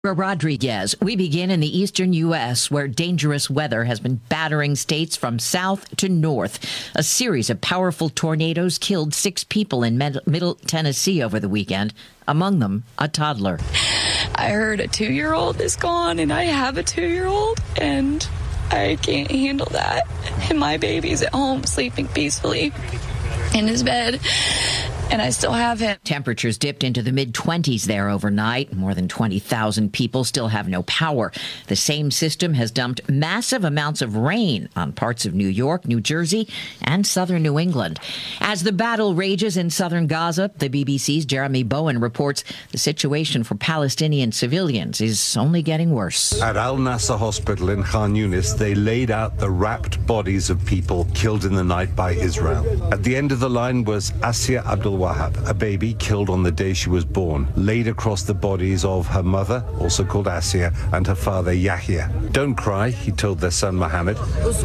Rodriguez. We begin in the eastern U.S., where dangerous weather has been battering states from south to north. A series of powerful tornadoes killed 6 people in Middle Tennessee over the weekend, among them a toddler. I heard a 2-year-old is gone, and I have a 2-year-old, and I can't handle that. And my baby's at home sleeping peacefully in his bed. And I still have him. Temperatures dipped into the mid-20s there overnight. More than 20,000 people still have no power. The same system has dumped massive amounts of rain on parts of New York, New Jersey, and southern New England. As the battle rages in southern Gaza, the BBC's Jeremy Bowen reports the situation for Palestinian civilians is only getting worse. At Al Nasser Hospital in Khan Yunis, they laid out the wrapped bodies of people killed in the night by Israel. At the end of the line was Asia Abdul Wahab, a baby killed on the day she was born, laid across the bodies of her mother, also called Asia, and her father Yahya. Don't cry, he told their son Mohammed.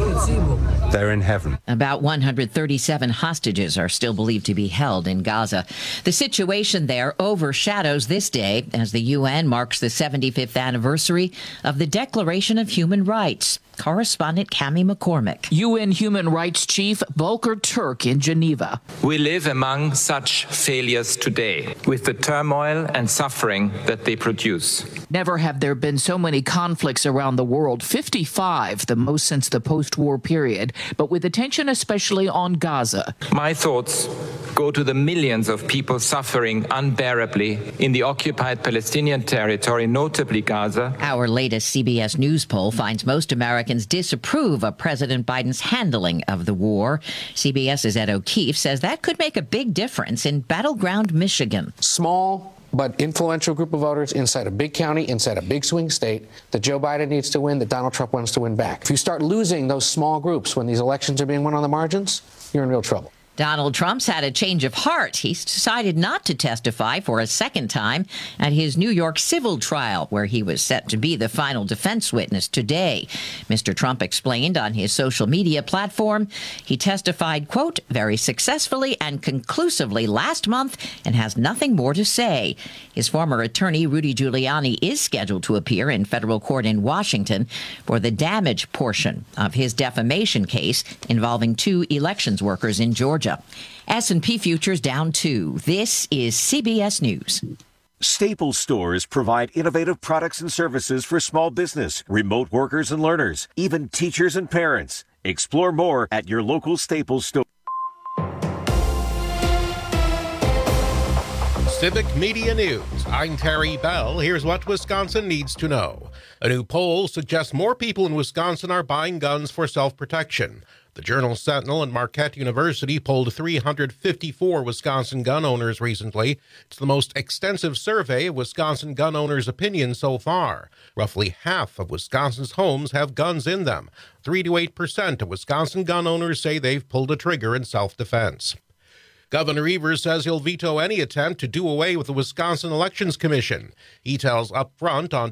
They're in heaven. About 137 hostages are still believed to be held in Gaza. The situation there overshadows this day as the UN marks the 75th anniversary of the Declaration of Human Rights. Correspondent Cami McCormick. UN Human Rights Chief Volker Turk in Geneva. We live among such failures today, with the turmoil and suffering that they produce. Never have there been so many conflicts around the world, 55, the most since the post-war period, but with attention especially on Gaza. My thoughts go to the millions of people suffering unbearably in the occupied Palestinian territory, notably Gaza. Our latest CBS News poll finds most Americans disapprove of President Biden's handling of the war. CBS's Ed O'Keefe says that could make a big difference in battleground Michigan. Small but influential group of voters inside a big county, inside a big swing state that Joe Biden needs to win, that Donald Trump wants to win back. If you start losing those small groups when these elections are being won on the margins, you're in real trouble. Donald Trump's had a change of heart. He's decided not to testify for a second time at his New York civil trial, where he was set to be the final defense witness today. Mr. Trump explained on his social media platform he testified, quote, very successfully and conclusively last month and has nothing more to say. His former attorney, Rudy Giuliani, is scheduled to appear in federal court in Washington for the damage portion of his defamation case involving 2 elections workers in Georgia. S&P futures down 2. This is CBS News. Staples stores provide innovative products and services for small business, remote workers and learners, even teachers and parents. Explore more at your local Staples store. Civic Media News. I'm Terry Bell. Here's what Wisconsin needs to know. A new poll suggests more people in Wisconsin are buying guns for self-protection. The Journal Sentinel and Marquette University polled 354 Wisconsin gun owners recently. It's the most extensive survey of Wisconsin gun owners' opinions so far. Roughly half of Wisconsin's homes have guns in them. 3 to 8% of Wisconsin gun owners say they've pulled a trigger in self-defense. Governor Evers says he'll veto any attempt to do away with the Wisconsin Elections Commission. He tells up front on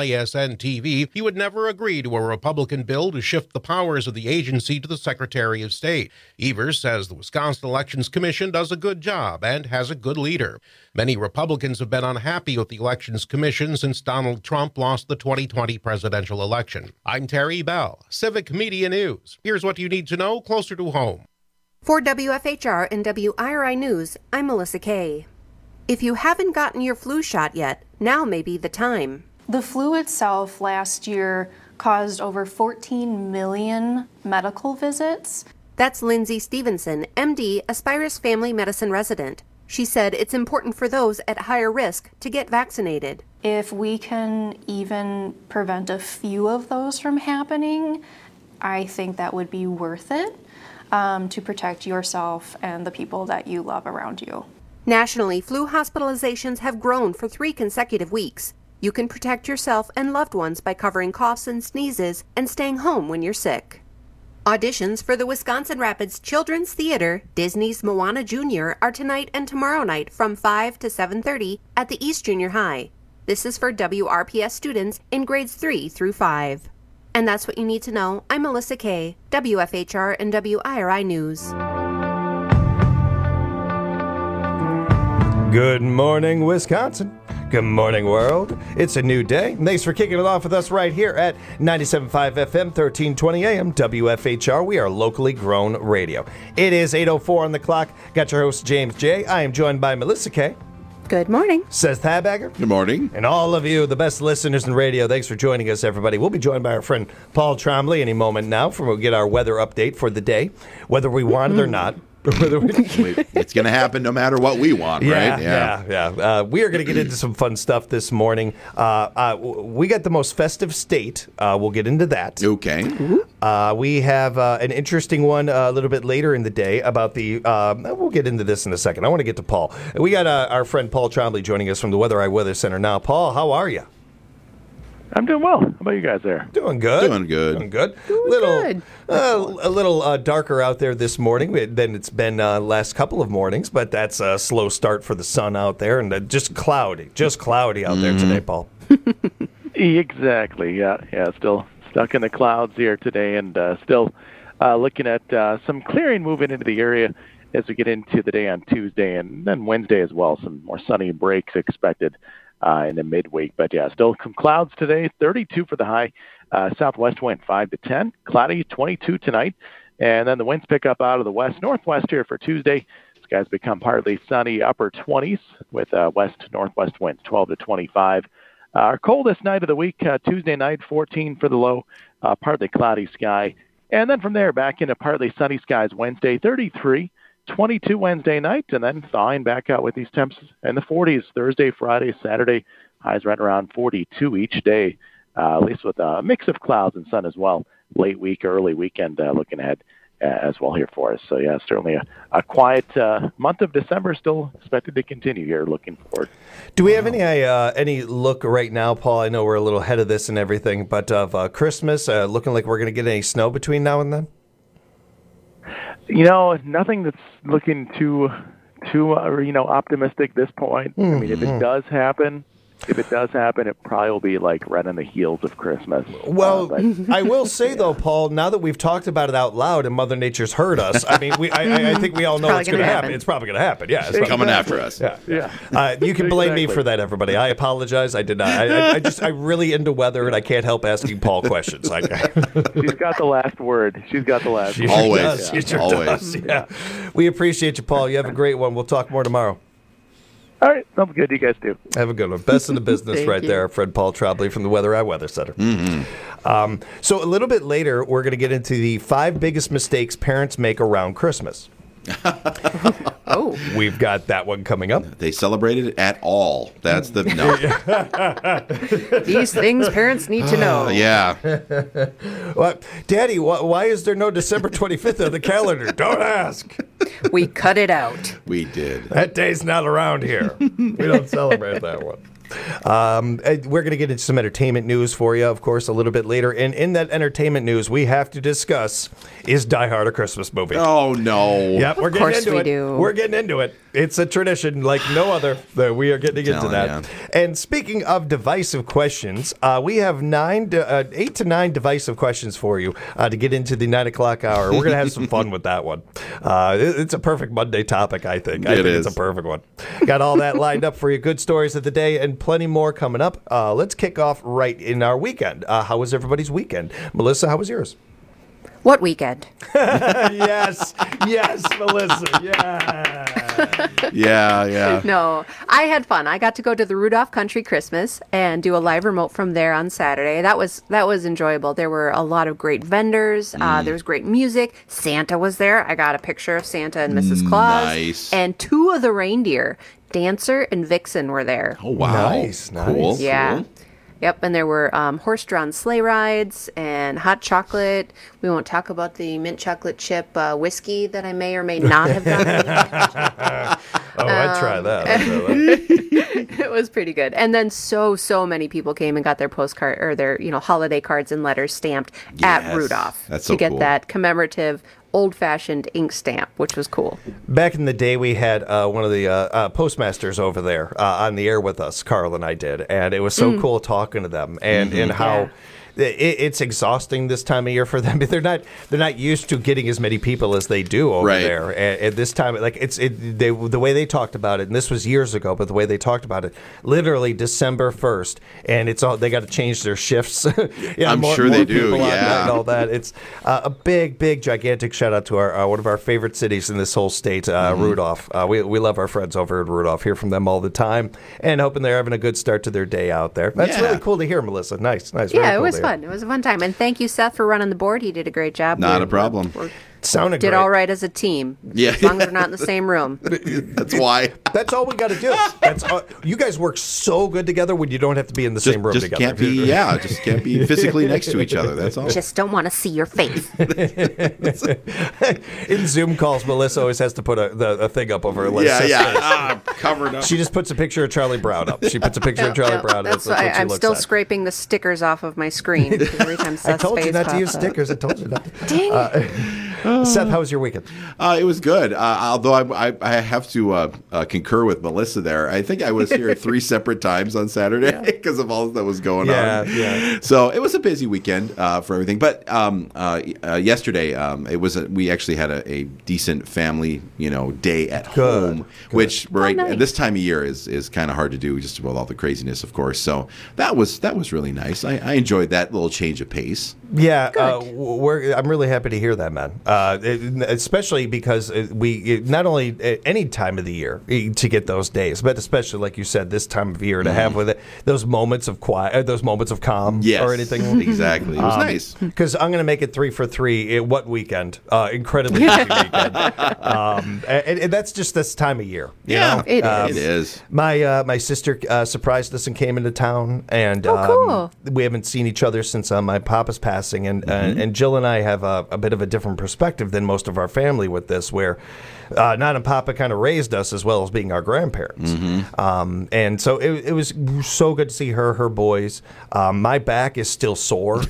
WISN-TV he would never agree to a Republican bill to shift the powers of the agency to the Secretary of State. Evers says the Wisconsin Elections Commission does a good job and has a good leader. Many Republicans have been unhappy with the Elections Commission since Donald Trump lost the 2020 presidential election. I'm Terry Bell, Civic Media News. Here's what you need to know closer to home. For WFHR and WIRI News, I'm Melissa Kay. If you haven't gotten your flu shot yet, now may be the time. The flu itself last year caused over 14 million medical visits. That's Lindsay Stevenson, MD, Aspirus Family Medicine resident. She said it's important for those at higher risk to get vaccinated. If we can even prevent a few of those from happening, I think that would be worth it. To protect yourself and the people that you love around you. Nationally, flu hospitalizations have grown for 3 consecutive weeks. You can protect yourself and loved ones by covering coughs and sneezes and staying home when you're sick. Auditions for the Wisconsin Rapids Children's Theater, Disney's Moana Jr. are tonight and tomorrow night from 5 to 7:30 at the East Junior High. This is for WRPS students in grades 3 through 5. And that's what you need to know. I'm Melissa Kay, WFHR and WIRI News. Good morning, Wisconsin. Good morning, world. It's a new day. Thanks for kicking it off with us right here at 97.5 FM, 1320 AM, WFHR. We are locally grown radio. It is 8:04 on the clock. Got your host, James J. I am joined by Melissa K. Good morning. Seth Habagger. Good morning. And all of you, the best listeners in radio, thanks for joining us, everybody. We'll be joined by our friend Paul Trombley any moment now. We'll get our weather update for the day, whether we want it or not. It's going to happen no matter what we want, right? Yeah. We are going to get into some fun stuff this morning. We got the most festive state. We'll get into that. Okay. We have an interesting one a little bit later in the day about the... we'll get into this in a second. I want to get to Paul. We got our friend Paul Trombley joining us from the Weather Eye Weather Center now. Paul, how are you? I'm doing well. How about you guys there? Doing good. Doing good. Good. A little darker out there this morning than it's been last couple of mornings, but that's a slow start for the sun out there, and just cloudy out there today, Paul. Exactly. Yeah. Still stuck in the clouds here today, and still looking at some clearing moving into the area as we get into the day on Tuesday and then Wednesday as well. Some more sunny breaks expected in the midweek. But yeah, still some clouds today, 32 for the high. Southwest wind 5 to 10, cloudy 22 tonight. And then the winds pick up out of the west-northwest here for Tuesday. Skies become partly sunny, upper 20s with west-northwest winds 12 to 25. Our coldest night of the week, Tuesday night, 14 for the low, partly cloudy sky. And then from there, back into partly sunny skies Wednesday, 33. 22 Wednesday night, and then thawing back out with these temps in the 40s Thursday, Friday, Saturday. Highs right around 42 each day, at least with a mix of clouds and sun as well. Late week, early weekend looking ahead as well here for us. So, yeah, certainly a quiet month of December still expected to continue here. Looking forward. Do we have any look right now, Paul? I know we're a little ahead of this and everything, but of Christmas, looking like we're going to get any snow between now and then? You know, nothing that's looking too optimistic at this point. I mean, if it does happen, it probably will be like right on the heels of Christmas. Well, I will say though, Paul, now that we've talked about it out loud and Mother Nature's heard us, I mean, I think we all know it's going to happen. It's probably going to happen. Yeah, it's coming after us. Yeah. You can blame me for that, everybody. I apologize. I did not. I'm really into weather, and I can't help asking Paul questions. She's got the last word. Always. She sure does. Yeah. We appreciate you, Paul. You have a great one. We'll talk more tomorrow. All right. Sounds good. You guys too. Have a good one. Best in the business right there. Fred Paul Trombley from the Weather Eye Weather Center. So a little bit later, we're going to get into the 5 biggest mistakes parents make around Christmas. We've got that one coming up. They celebrated it at all. That's the no. These things parents need to know. Yeah. Well, Daddy, why is there no December 25th on the calendar? Don't ask. We cut it out. We did. That day's not around here. We don't celebrate that one. We're going to get into some entertainment news for you, of course, a little bit later. And in that entertainment news, we have to discuss, is Die Hard a Christmas movie? Oh, no. Yep, we're getting into it. We're getting into it. It's a tradition like no other. We are getting into that. And speaking of divisive questions, we have 8 to 9 divisive questions for you to get into the 9 o'clock hour. We're going to have some fun with that one. It's a perfect Monday topic, I think. I think it's a perfect one. Got all that lined up for you. Good stories of the day and plenty more coming up. Let's kick off right in our weekend. How was everybody's weekend? Melissa, how was yours? What weekend? Yes, Melissa, yeah. No, I had fun. I got to go to the Rudolph Country Christmas and do a live remote from there on Saturday. That was enjoyable. There were a lot of great vendors. There was great music. Santa was there. I got a picture of Santa and Mrs. Claus. Nice. And 2 of the reindeer, Dancer and Vixen, were there. Oh, wow. Nice. Cool. Yeah. Cool. Yep, and there were horse-drawn sleigh rides and hot chocolate. We won't talk about the mint chocolate chip whiskey that I may or may not have gotten. I'd try that. It was pretty good. And then so many people came and got their postcard or their holiday cards and letters stamped at Rudolph. That's so to get cool. that commemorative old-fashioned ink stamp, which was cool. Back in the day, we had one of the postmasters over there on the air with us, Carl and I did, and it was so cool talking to them and how it's exhausting this time of year for them. They're not used to getting as many people as they do over there at this time. Like the way they talked about it, and this was years ago, but the way they talked about it, literally December 1st, and it's all they got to change their shifts. I'm sure they do. Yeah, and all that. It's a big, gigantic shout out to our one of our favorite cities in this whole state, Rudolph. We love our friends over at Rudolph. Hear from them all the time, and hoping they're having a good start to their day out there. That's really cool to hear, Melissa. Nice. Yeah, it was fun. It was a fun time. And thank you, Seth, for running the board. He did a great job. Not a problem. Sounded did great. all right as a team. Yeah. As long as we're not in the same room. That's why. That's all we got to do. That's all. You guys work so good together when you don't have to be in the same room just together. Just can't be physically next to each other. That's all. Just don't want to see your face. In Zoom calls, Melissa always has to put a thing up over her list. Covered up. She just puts a picture of Charlie Brown up. She puts a picture of Charlie Brown up. That's why I'm still scraping the stickers off of my screen. Every time Seth's I told you face not to pops use up. stickers. I told you not to. Dang it. Seth, how was your weekend? It was good. Although I have to concur with Melissa there. I think I was here 3 separate times on Saturday because of all that was going on. Yeah. So it was a busy weekend for everything. But yesterday, we actually had a decent family day at home, which at this time of year is kind of hard to do just with all the craziness, of course. So that was really nice. I enjoyed that little change of pace. Yeah, I'm really happy to hear that, man. Especially because we not only any time of the year to get those days, but especially like you said, this time of year to have with it those moments of quiet, those moments of calm, or anything. Exactly, it was nice. Because I'm going to make it 3 for 3. What weekend? Incredibly busy weekend. And that's just this time of year. You know? It is. My sister surprised us and came into town, and cool. We haven't seen each other since my papa's passing, and Jill and I have a bit of a different perspective than most of our family with this, where Nana and Papa kind of raised us as well as being our grandparents. And so it was so good to see her boys. My back is still sore.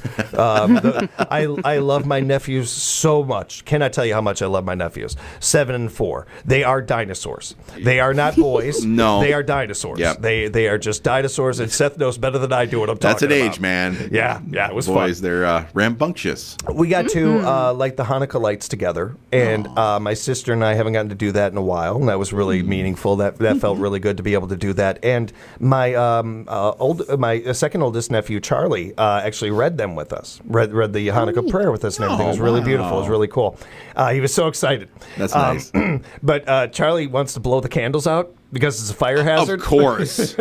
I love my nephews so much. Cannot tell you how much I love my nephews. 7 and 4. They are dinosaurs. They are not boys. No. They are dinosaurs. Yep. They are just dinosaurs, and Seth knows better than I do what I'm talking about. That's an age, man. Yeah, it was boys, fun. They're rambunctious. We got to light the Hanukkah lights together, and my sister and I haven't gotten to do that in a while, and that was really meaningful. That felt really good to be able to do that. And my my second oldest nephew, Charlie, actually read them with us. Read the Hanukkah prayer with us and everything. It was really beautiful. It was really cool. He was so excited. That's nice. But Charlie wants to blow the candles out because it's a fire hazard. Of course.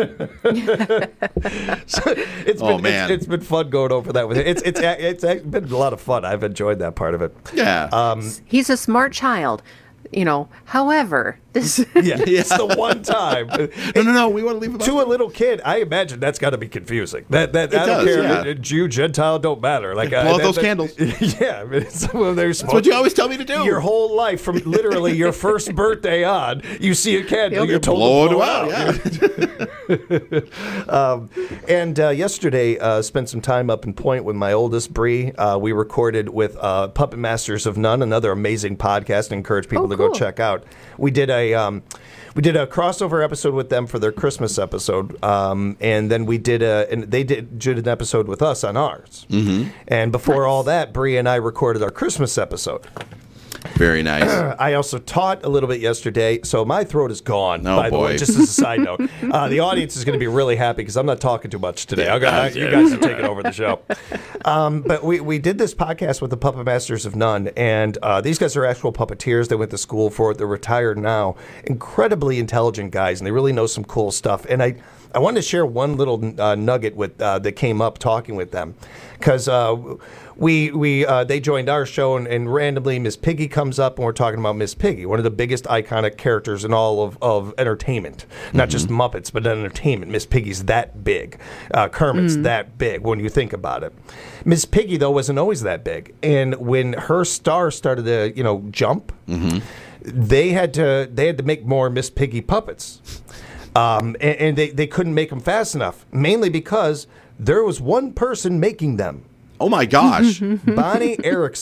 It's been fun going over that with him. It's been a lot of fun. I've enjoyed that part of it. Yeah. He's a smart child. However, this it's the one time. No, we want to leave it to a little kid. I imagine that's got to be confusing. That I don't care. Jew, Gentile, don't matter. Like blow out those candles. Yeah, that's what you always tell me to do. Your whole life, from literally your first birthday on, you see a candle, you're told to blow it out. And yesterday, spent some time up in Point with my oldest Bree. We recorded with Puppet Masters of None, another amazing podcast. I encourage people to go check out. We did a crossover episode with them for their Christmas episode, and then they did an episode with us on ours. And before all that, Bree and I recorded our Christmas episode. Very nice. I also taught a little bit yesterday, so my throat is gone, by the way, just as a side note. The audience is going to be really happy because I'm not talking too much today. You guys are taking over the show. But we did this podcast with the Puppet Masters of None, and these guys are actual puppeteers. They went to school for it. They're retired now. Incredibly intelligent guys, and they really know some cool stuff. And I wanted to share one little nugget with that came up talking with them, because they joined our show, and randomly Miss Piggy comes up, and we're talking about Miss Piggy, one of the biggest iconic characters in all of entertainment, not just Muppets, but entertainment. Miss Piggy's that big. Kermit's that big when you think about it. Miss Piggy, though, wasn't always that big, and when her star started to jump, they had to make more Miss Piggy puppets. And they couldn't make them fast enough, mainly because there was one person making them. Oh, my gosh. Bonnie Erickson.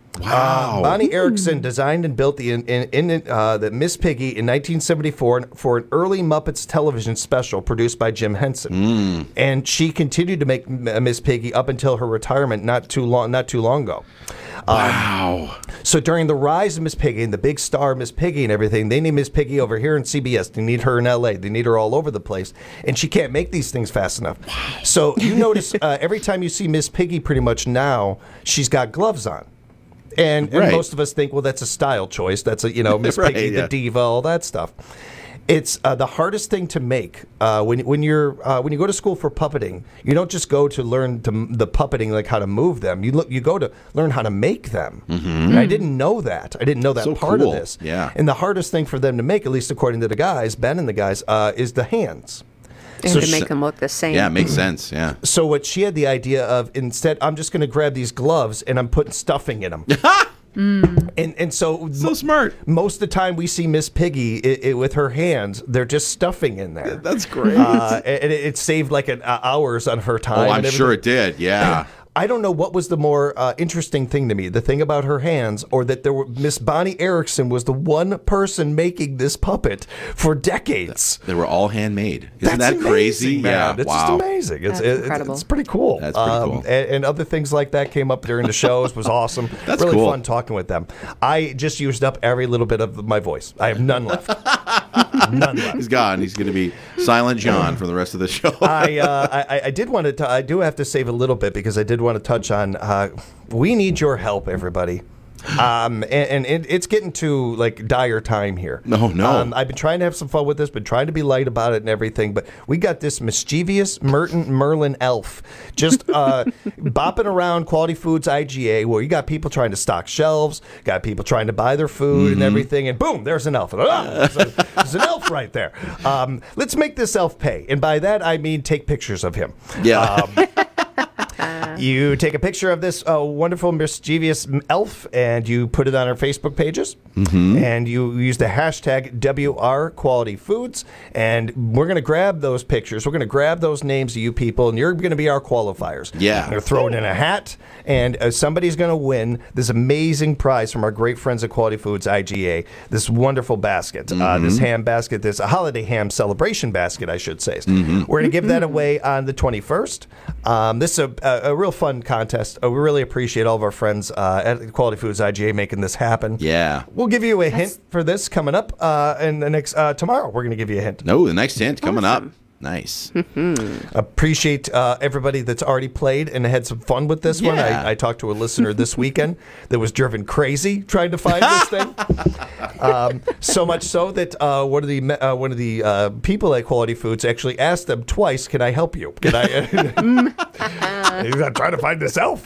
Wow. Bonnie Erickson designed and built the Miss Piggy in 1974 for an early Muppets television special produced by Jim Henson. And she continued to make Miss Piggy up until her retirement not too long ago. Wow. So during the rise of Miss Piggy and the big star Miss Piggy and everything, they need Miss Piggy over here in CBS. They need her in LA. They need her all over the place. And she can't make these things fast enough. So you notice every time you see Miss Piggy pretty much now, she's got gloves on. And most of us think, well, that's a style choice. That's Miss Piggy, the diva, all that stuff. It's the hardest thing to make when you go to school for puppeting. You don't just go to learn the puppeting, like how to move them. You go to learn how to make them. And I didn't know that. I didn't know that part of this. Yeah. And the hardest thing for them to make, at least according to the guys, Ben and the guys, is the hands. And to make them look the same. Yeah, it makes sense. Yeah. So what she had the idea of, instead, I'm just going to grab these gloves and I'm putting stuffing in them. And so smart. Most of the time we see Miss Piggy with her hands, they're just stuffing in there. That's great. And it saved like hours on her time. Oh, I'm sure it did. Yeah. I don't know what was the more interesting thing to me, the thing about her hands, or that Miss Bonnie Erickson was the one person making this puppet for decades. They were all handmade. Isn't that crazy? Man. Yeah, It's just amazing. That's incredible. It's pretty cool. That's pretty cool. And other things like that came up during the shows. Was awesome. That's really cool. fun talking with them. I just used up every little bit of my voice. I have none left. None left. He's gone. He's going to be Silent John for the rest of the show. I did want to. I do have to save a little bit because I did want to touch on. We need your help, everybody. And it's getting to like dire time here. No. I've been trying to have some fun with this, been trying to be light about it and everything, but we got this mischievous Merlin elf just bopping around Quality Foods IGA, where you got people trying to stock shelves, got people trying to buy their food and everything, and boom, there's an elf. There's an elf right there. Let's make this elf pay, and by that I mean take pictures of him. Yeah. You take a picture of this wonderful mischievous elf and you put it on our Facebook pages, and you use the hashtag WR Quality Foods, and we're going to grab those pictures. We're going to grab those names of you people, and you're going to be our qualifiers. Yeah. We're going to throw it in a hat, and somebody's going to win this amazing prize from our great friends at Quality Foods IGA, this wonderful basket, this ham basket, this holiday ham celebration basket, I should say. We're going to give that away on the 21st. This is a real fun contest. We really appreciate all of our friends at Quality Foods IGA making this happen. Yeah. We'll give you a hint for this coming up in the next tomorrow. We're going to give you a hint. No, the next hint coming up. Nice. Appreciate everybody that's already played and had some fun with this one. I talked to a listener this weekend that was driven crazy trying to find this thing. So much so that one of the people at Quality Foods actually asked them twice, "Can I help you? Can I?" I'm trying to find this elf.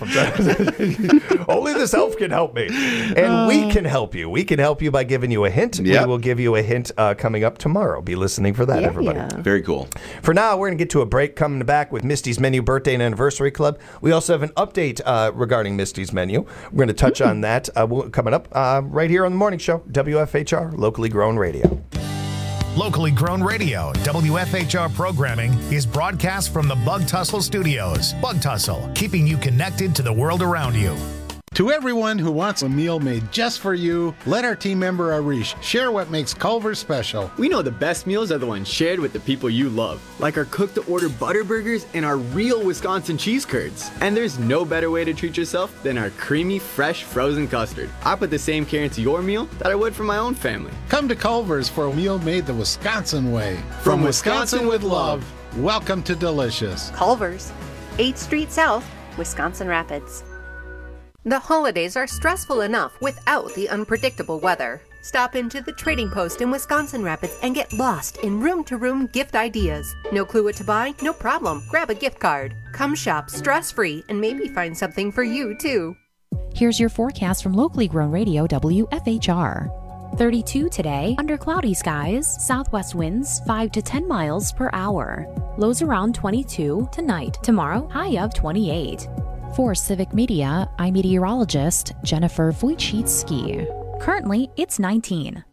Only this elf can help me, and we can help you. We can help you by giving you a hint. Yep. We will give you a hint coming up tomorrow. Be listening for that, everybody. Very cool. For now, we're going to get to a break. Coming back with Misty's Menu Birthday and Anniversary Club. We also have an update regarding Misty's Menu. We're going to touch on that coming up right here on the morning show. WFHR, locally grown radio. Locally grown radio, WFHR programming is broadcast from the Bug Tussle Studios. Bug Tussle, keeping you connected to the world around you. To everyone who wants a meal made just for you, let our team member Arish share what makes Culver's special. We know the best meals are the ones shared with the people you love, like our cook-to-order butter burgers and our real Wisconsin cheese curds. And there's no better way to treat yourself than our creamy, fresh, frozen custard. I put the same care into your meal that I would for my own family. Come to Culver's for a meal made the Wisconsin way. From Wisconsin with love. Welcome to Delicious. Culver's, 8th Street South, Wisconsin Rapids. The holidays are stressful enough without the unpredictable weather. Stop into the Trading Post in Wisconsin Rapids and get lost in room-to-room gift ideas. No clue what to buy? No problem. Grab a gift card. Come shop stress-free and maybe find something for you, too. Here's your forecast from locally grown radio WFHR. 32 today, under cloudy skies, southwest winds 5 to 10 miles per hour. Lows around 22 tonight. Tomorrow, high of 28. For Civic Media, I'm meteorologist Jennifer Wojcicki. Currently, it's 19.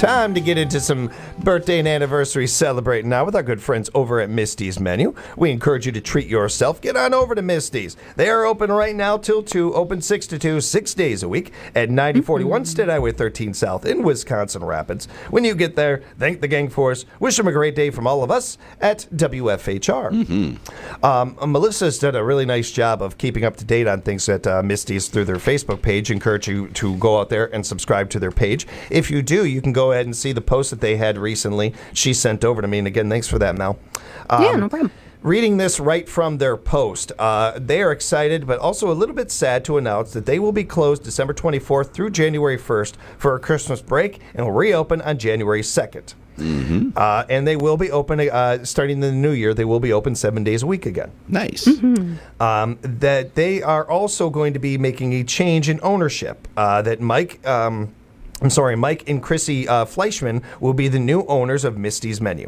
Time to get into some birthday and anniversary celebrating now with our good friends over at Misty's Menu. We encourage you to treat yourself. Get on over to Misty's. They are open right now till 2, open 6 to 2, 6 days a week at 9041 State Highway 13 South in Wisconsin Rapids. When you get there, thank the gang for us. Wish them a great day from all of us at WFHR. Melissa's done a really nice job of keeping up to date on things at Misty's through their Facebook page. Encourage you to go out there and subscribe to their page. If you do, you can go ahead and see the post that they had recently. She sent over to me, and again, thanks for that, Mel. Yeah, no problem. Reading this right from their post, they are excited but also a little bit sad to announce that they will be closed December 24th through January 1st for a Christmas break and will reopen on January 2nd. And they will be open starting in the new year. They will be open 7 days a week again. Nice. That they are also going to be making a change in ownership. That Mike and Chrissy Fleischman will be the new owners of Misty's Menu.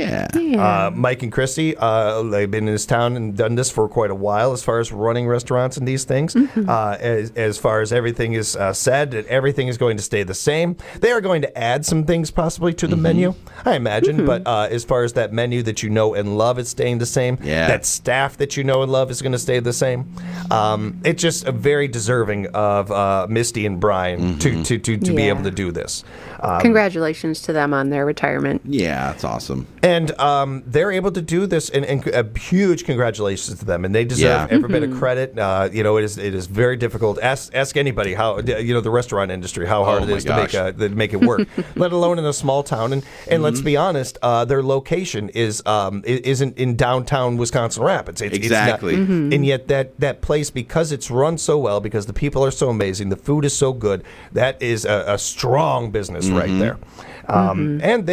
Mike and Chrissy, they've been in this town and done this for quite a while as far as running restaurants and these things. As far as everything is said, that everything is going to stay the same. They are going to add some things possibly to the menu, I imagine. But as far as that menu that you know and love is staying the same. That staff that you know and love is going to stay the same. It's just very deserving of Misty and Brian to be able to do this. Congratulations to them on their retirement. Yeah, that's awesome. And they're able to do this, and a huge congratulations to them. And they deserve every bit of credit. It is very difficult. Ask anybody how the restaurant industry how hard it is to make it work, let alone in a small town. And let's be honest, their location isn't in downtown Wisconsin Rapids. Exactly. It's not, and yet that place, because it's run so well, because the people are so amazing, the food is so good, that is a strong business right there. And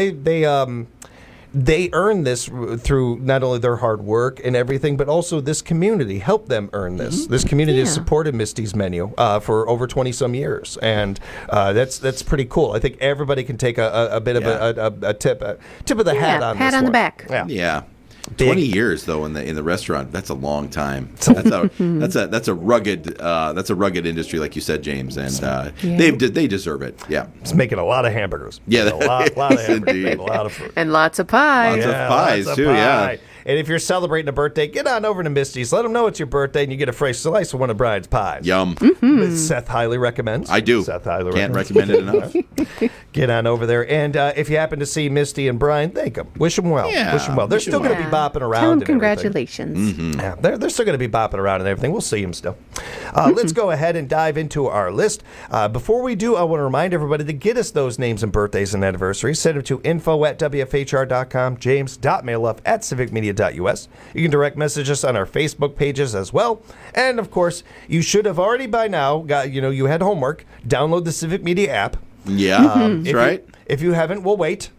they earn this through not only their hard work and everything, but also this community helped them earn this. This community has supported Misty's Menu for over 20-some years, and that's pretty cool. I think everybody can take a bit of a tip of the hat on this pat on the back. Yeah. 20 years though in the restaurant, that's a long time. That's a rugged industry, like you said, James, and they deserve it. It's making a lot of hamburgers. A lot of hamburgers, a lot of food, and lots of pie. Lots of pies too. And if you're celebrating a birthday, get on over to Misty's. Let them know it's your birthday, and you get a fresh slice of one of Brian's pies. Yum. Seth highly recommends. I do. Seth highly can't recommend it enough. Get on over there, and if you happen to see Misty and Brian, thank them. Wish them well. Wish them well. They're still going to be bopping around. Tell them congratulations. Yeah, they're still going to be bopping around and everything. We'll see them still. Let's go ahead and dive into our list. Before we do, I want to remind everybody to get us those names and birthdays and anniversaries. Send them to info@wfhr.com, james.mailoff@civicmedia.us. You can direct message us on our Facebook pages as well. And, of course, you should have already by now you had homework. Download the Civic Media app. Yeah, that's right. If you haven't, we'll wait.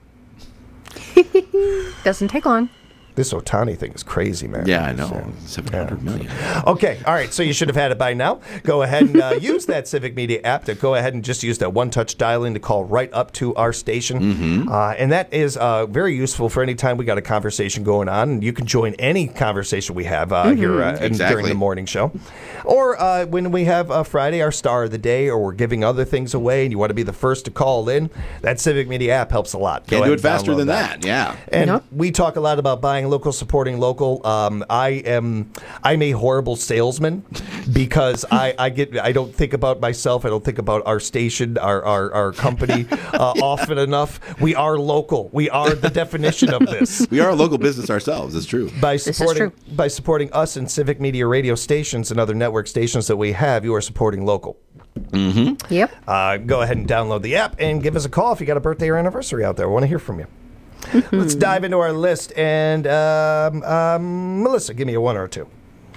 Doesn't take long. This Ohtani thing is crazy, man. Yeah, I know. 700 million. Okay, all right, so you should have had it by now. Go ahead and use that Civic Media app to go ahead and just use that one-touch dialing to call right up to our station. And that is very useful for any time we got a conversation going on. And you can join any conversation we have here during the morning show. Or when we have Friday, our star of the day, or we're giving other things away and you want to be the first to call in, that Civic Media app helps a lot. Can't do it faster than that, yeah. And we talk a lot about buying local, supporting local. I'm a horrible salesman because I don't think about myself. I don't think about our station, our company often enough. We are local. We are the definition of this. We are a local business ourselves. It's true. By supporting us and Civic Media radio stations and other network stations that we have, you are supporting local. Yep. Go ahead and download the app and give us a call if you got a birthday or anniversary out there. We want to hear from you. Let's dive into our list. And Melissa, give me a 1 or a 2.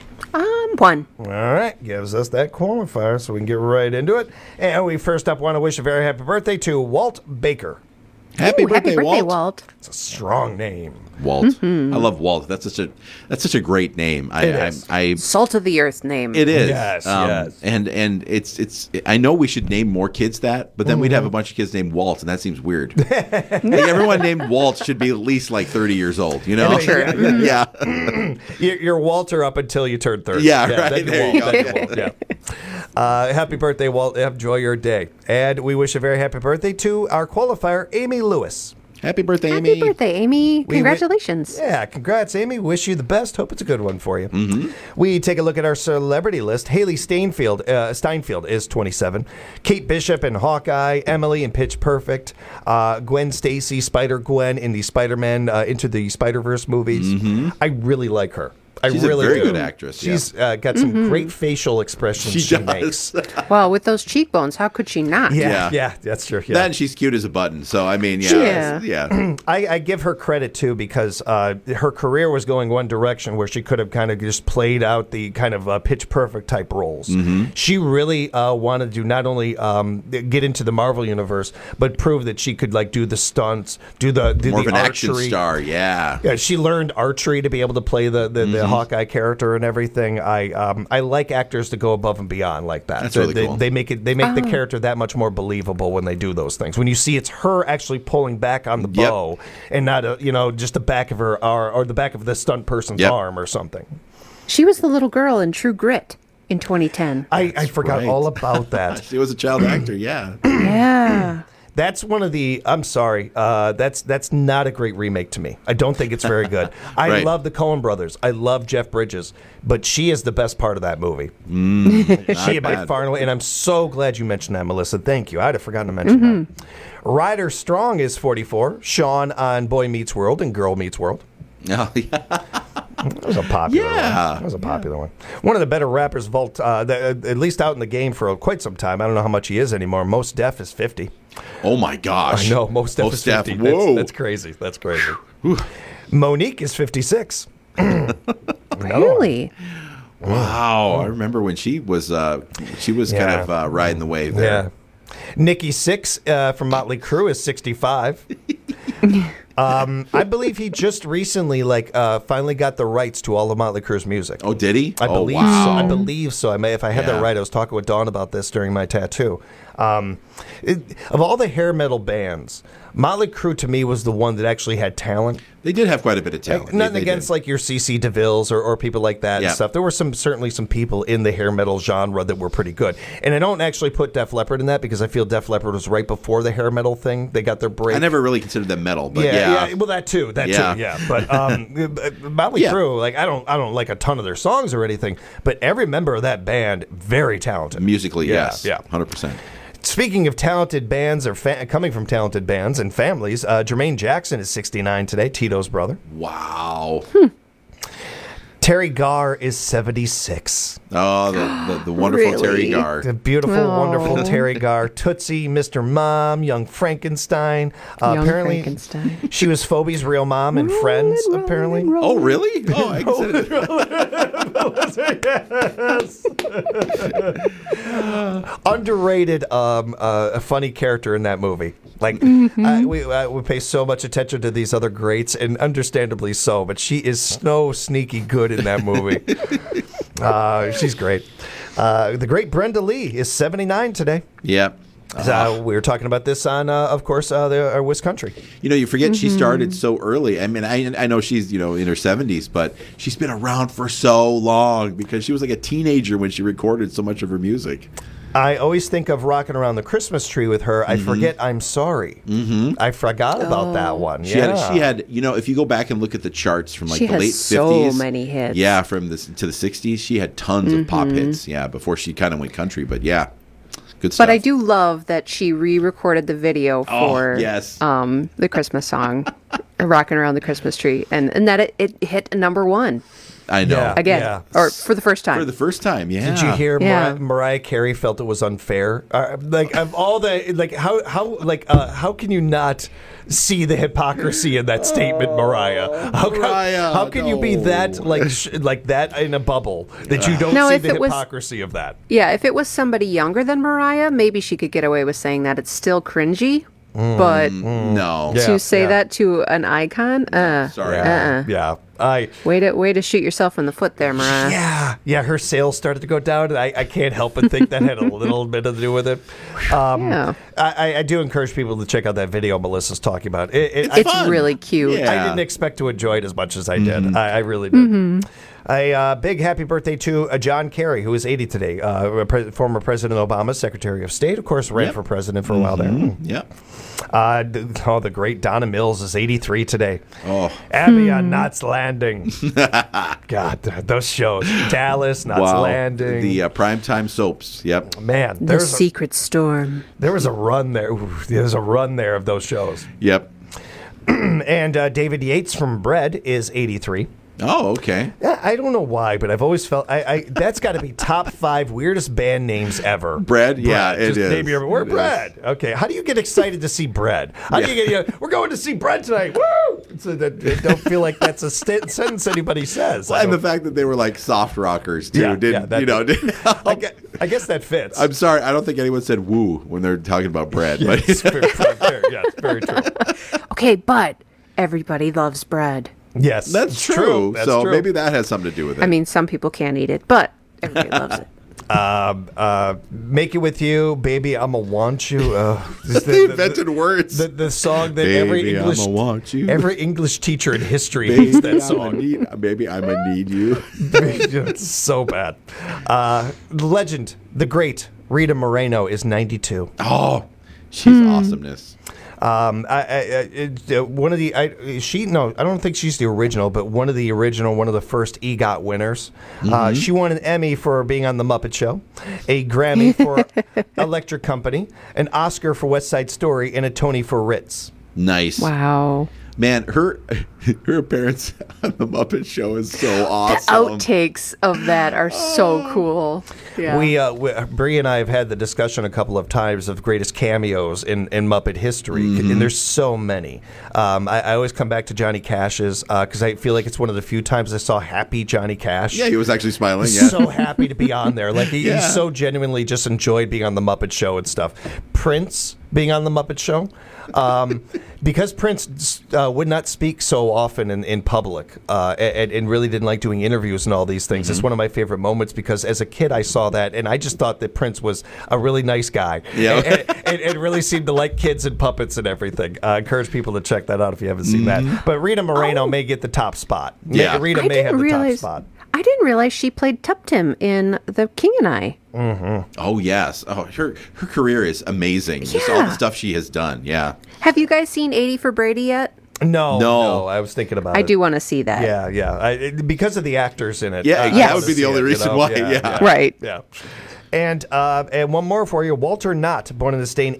1. All right. Gives us that qualifier so we can get right into it. And we first up want to wish a very happy birthday to Walt Baker. Happy birthday, Walt. It's a strong name. Walt. I love Walt. That's such a great name. I Salt of the earth name. It is. Yes, And it's I know we should name more kids that, but then we'd have a bunch of kids named Walt, and that seems weird. Like everyone named Walt should be at least like 30 years old, you know? Sure. Yeah. You're Walter up until you turn 30. Yeah, right. There you go. Yeah. Happy birthday, Walt. Enjoy your day. And we wish a very happy birthday to our qualifier, Amy Lewis. Happy birthday, Amy. Happy birthday, Amy. Congratulations. Yeah, congrats, Amy. Wish you the best. Hope it's a good one for you. We take a look at our celebrity list. Haley Steinfeld is 27. Kate Bishop in Hawkeye. Emily in Pitch Perfect. Gwen Stacy, Spider-Gwen in the Spider-Man Into the Spider-Verse movies. I really like her. She's really a very do. good actress. She's got some great facial expressions she makes. Well, with those cheekbones, how could she not? Yeah, that's true. Yeah. That and she's cute as a button. So, I mean, yeah. I give her credit, too, because her career was going one direction where she could have kind of just played out the kind of Pitch Perfect type roles. She really wanted to not only get into the Marvel universe, but prove that she could do the stunts, do more the of an archery. action star, yeah. Yeah, she learned archery to be able to play the Hawkeye character and everything. I like actors to go above and beyond like that. That's really cool. They make the character that much more believable when they do those things. When you see it's her actually pulling back on the bow and not just the back of her or the back of the stunt person's arm or something. She was the little girl in True Grit in 2010. I forgot all about that. She was a child actor, yeah. Yeah. That's one of the. I'm sorry. That's not a great remake to me. I don't think it's very good. I love the Coen brothers. I love Jeff Bridges, but she is the best part of that movie. She by far and away. And I'm so glad you mentioned that, Melissa. Thank you. I'd have forgotten to mention that. Ryder Strong is 44. Sean on Boy Meets World and Girl Meets World. Oh, yeah. That was a popular one. That was a popular one. One of the better rappers, at least out in the game for quite some time. I don't know how much he is anymore. Most Def is 50. Oh, my gosh. I know. Most Def is 50. Whoa. That's crazy. That's crazy. Monique is 56. Really? Wow. I remember when she was kind of riding the wave there. Yeah. Nikki Sixx from Motley Crue is 65. I believe he just recently finally got the rights to all of Motley Crue's music. Oh, did he? I believe so. I believe so. If I had that right, I was talking with Dawn about this during my tattoo. Of all the hair metal bands, Motley Crue to me was the one that actually had talent. They did have quite a bit of talent. Nothing against your C.C. DeVille's or people like that and stuff. There were certainly some people in the hair metal genre that were pretty good. And I don't actually put Def Leppard in that because I feel Def Leppard was right before the hair metal thing. They got their break. I never really considered them metal, but well, that too. But Motley Crue, I don't like a ton of their songs or anything, but every member of that band very talented musically. Yes, 100%. Speaking of talented bands or coming from talented bands and families, Jermaine Jackson is 69 today, Tito's brother. Wow. Terry Garr is 76. Oh, the wonderful Terry Garr. The beautiful, wonderful Terry Garr. Tootsie, Mr. Mom, Young Frankenstein. Apparently, Frankenstein. She was Phoebe's real mom in Friends, apparently. Oh, really? Oh, I consider Underrated, a funny character in that movie. We pay so much attention to these other greats, and understandably so, but she is so sneaky good in that movie. She's great. The great Brenda Lee is 79 today. Yep. We were talking about this on, of course, our Wiscountry. You forget she started so early. I mean, I know she's, in her 70s, but she's been around for so long because she was like a teenager when she recorded so much of her music. I always think of Rocking Around the Christmas Tree with her. I forget I'm Sorry. I forgot about that one. She had, if you go back and look at the charts from the late 50s. So many hits. Yeah, from to the 60s, she had tons of pop hits. Yeah, before she kind of went country. But yeah, good stuff. But I do love that she re-recorded the video for the Christmas song, Rocking Around the Christmas Tree, and that it hit *1. I know. Again, or for the first time. For the first time, yeah. Did you hear Mariah Carey felt it was unfair? Of all the how can you not see the hypocrisy in that statement, Mariah? How can you be that like that in a bubble that you don't see the hypocrisy of that? Yeah, if it was somebody younger than Mariah, maybe she could get away with saying that. It's still cringy. But no, to say that to an icon, sorry, way to shoot yourself in the foot there, Mariah. Yeah, her sales started to go down, and I can't help but think that had a little bit to do with it. I do encourage people to check out that video Melissa's talking about. It's really cute. I didn't expect to enjoy it as much as I did. I really did. A big happy birthday to John Kerry, who is 80 today. Former President Obama, Secretary of State, of course, ran for president for a while there. Yep. The great Donna Mills is 83 today. Oh. Abby on Knots Landing. God, those shows. Dallas, Knots Landing. The primetime soaps. Yep. Man. The Secret Storm. There was a run there. There was a run there of those shows. Yep. And David Yates from Bread is 83. Oh, okay. Yeah, I don't know why, but I've always felt that's got to be top 5 weirdest band names ever. Bread? Yeah, it is. We're Bread. Okay, how do you get excited to see Bread? How do you get? We're going to see Bread tonight. Woo! So that don't feel like that's a sentence anybody says. Well, and the fact that they were like soft rockers too. I guess that fits. I'm sorry, I don't think anyone said woo when they're talking about Bread. Yeah, but it's very true. Okay, but everybody loves bread. Yes, that's true. So maybe that has something to do with it. I mean, some people can't eat it, but everybody loves it. Make It With You, Baby, I'ma Want You. The invented words. The song that Baby, I'ma want you. every English teacher in history hates that song. Baby, I'ma need you. It's so bad. The legend, the great Rita Moreno is 92. Oh, she's awesomeness. I don't think she's the original, but one of the first EGOT winners. She won an Emmy for being on The Muppet Show, a Grammy for Electric Company, an Oscar for West Side Story, and a Tony for Ritz. Nice. Wow. Man, her appearance on The Muppet Show is so awesome. The outtakes of that are so cool. Yeah. Bree and I have had the discussion a couple of times of greatest cameos in Muppet history, and there's so many. I always come back to Johnny Cash's because I feel like it's one of the few times I saw happy Johnny Cash. Yeah, he was actually smiling. Yeah. So happy to be on there. Like he so genuinely just enjoyed being on The Muppet Show and stuff. Prince being on The Muppet Show. Because Prince would not speak so often in public and really didn't like doing interviews and all these things. It's one of my favorite moments because as a kid I saw that and I just thought that Prince was a really nice guy and really seemed to like kids and puppets and everything. I encourage people to check that out if you haven't seen that. But Rita Moreno may get the top spot. Yeah. Rita may have the top spot. I didn't realize she played Tuptim in The King and I. Oh, yes. Oh, her career is amazing. Just all the stuff she has done. Yeah. Have you guys seen 80 for Brady yet? No. I was thinking about it. I do want to see that. Yeah. Because of the actors in it. That would be the only reason why. Yeah. Right. Yeah. And one more for you. Walter Knott, born in this day in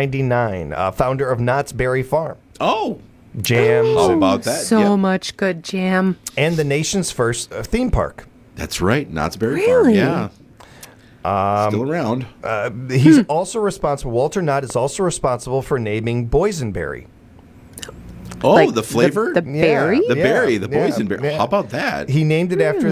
1899, founder of Knott's Berry Farm. Oh. Jams. How about that? So much good jam. And the nation's first theme park. That's right. Knott's Berry Farm. Yeah. Still around. He's also responsible. Walter Knott is also responsible for naming boysenberry. Oh, like the flavor? The berry? The berry, the boysenberry. Yeah. How about that? He named it after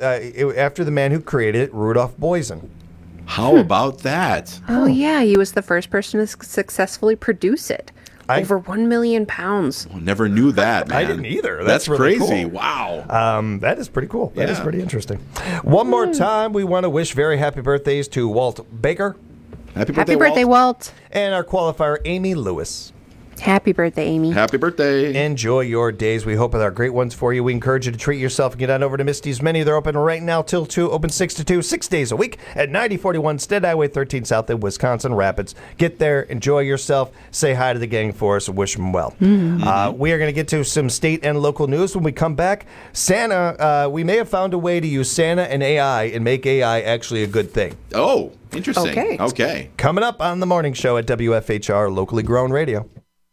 the man who created it, Rudolph Boysen. How about that? Oh, yeah. He was the first person to successfully produce it. Over 1 million pounds. Well, never knew that, man. I didn't either. That's really crazy. Cool. Wow. That is pretty cool. That is pretty interesting. One more time, we want to wish very happy birthdays to Walt Baker. Happy birthday, Walt. And our qualifier, Amy Lewis. Happy birthday, Amy. Happy birthday. Enjoy your days. We hope they're great ones for you. We encourage you to treat yourself and get on over to Misty's Menu. They're open right now till 2, open 6 to 2, 6 days a week at 9041 Stead Highway 13 South in Wisconsin Rapids. Get there, enjoy yourself, say hi to the gang for us, and wish them well. We are going to get to some state and local news when we come back. Santa, we may have found a way to use Santa and AI and make AI actually a good thing. Oh, interesting. Okay. Coming up on the morning show at WFHR, locally grown radio.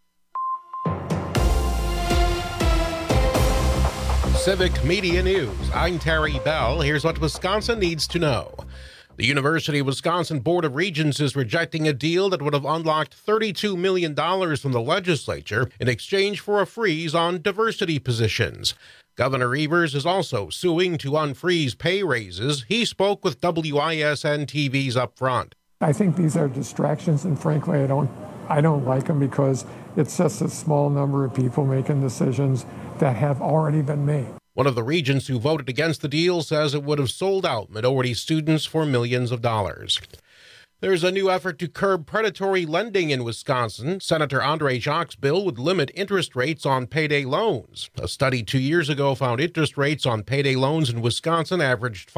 Civic Media News. I'm Terry Bell. Here's what Wisconsin needs to know. The University of Wisconsin Board of Regents is rejecting a deal that would have unlocked $32 million from the legislature in exchange for a freeze on diversity positions. Governor Evers is also suing to unfreeze pay raises. He spoke with WISN TV's Upfront. I think these are distractions, and frankly, I don't like them because it's just a small number of people making decisions that have already been made. One of the regents who voted against the deal says it would have sold out minority students for millions of dollars. There's a new effort to curb predatory lending in Wisconsin. Senator Andre Jacques' bill would limit interest rates on payday loans. A study 2 years ago found interest rates on payday loans in Wisconsin averaged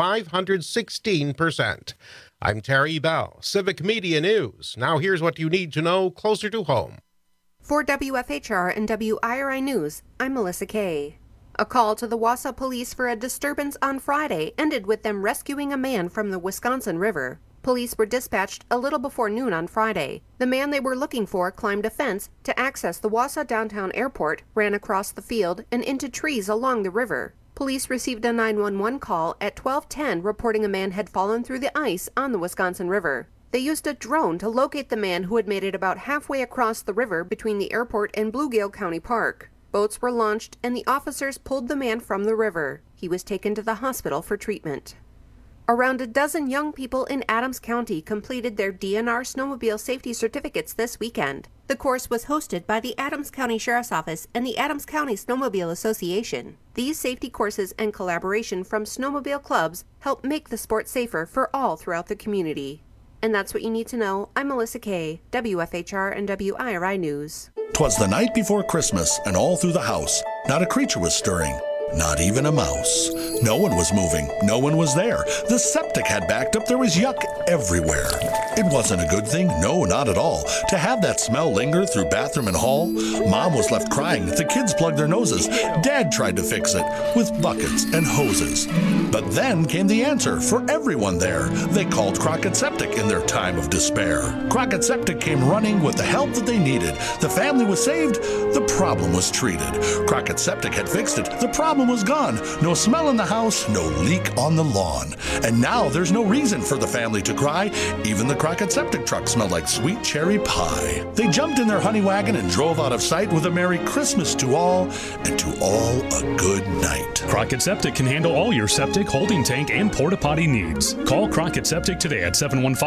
516%. I'm Terry Bell, Civic Media News. Now here's what you need to know closer to home. For WFHR and WIRI News, I'm Melissa Kay. A call to the Wausau police for a disturbance on Friday ended with them rescuing a man from the Wisconsin River. Police were dispatched a little before noon on Friday. The man they were looking for climbed a fence to access the Wausau Downtown Airport, ran across the field, and into trees along the river. Police received a 911 call at 12:10 reporting a man had fallen through the ice on the Wisconsin River. They used a drone to locate the man who had made it about halfway across the river between the airport and Bluegill County Park. Boats were launched and the officers pulled the man from the river. He was taken to the hospital for treatment. Around a dozen young people in Adams County completed their DNR snowmobile safety certificates this weekend. The course was hosted by the Adams County Sheriff's Office and the Adams County Snowmobile Association. These safety courses and collaboration from snowmobile clubs help make the sport safer for all throughout the community. And that's what you need to know. I'm Melissa Kay, WFHR and WIRI News. 'Twas the night before Christmas, and all through the house, not a creature was stirring. Not even a mouse. No one was moving. No one was there. The septic had backed up. There was yuck everywhere. It wasn't a good thing. No, not at all. To have that smell linger through bathroom and hall. Mom was left crying. The kids plugged their noses. Dad tried to fix it with buckets and hoses. But then came the answer for everyone there. They called Crockett Septic in their time of despair. Crockett Septic came running with the help that they needed. The family was saved. The problem was treated. Crockett Septic had fixed it. The problem was gone. No smell in the house, no leak on the lawn. And now there's no reason for the family to cry. Even the Crockett Septic truck smelled like sweet cherry pie. They jumped in their honey wagon and drove out of sight with a Merry Christmas to all, and to all a good night. Crockett Septic can handle all your septic, holding tank, and porta potty needs. Call Crockett Septic today at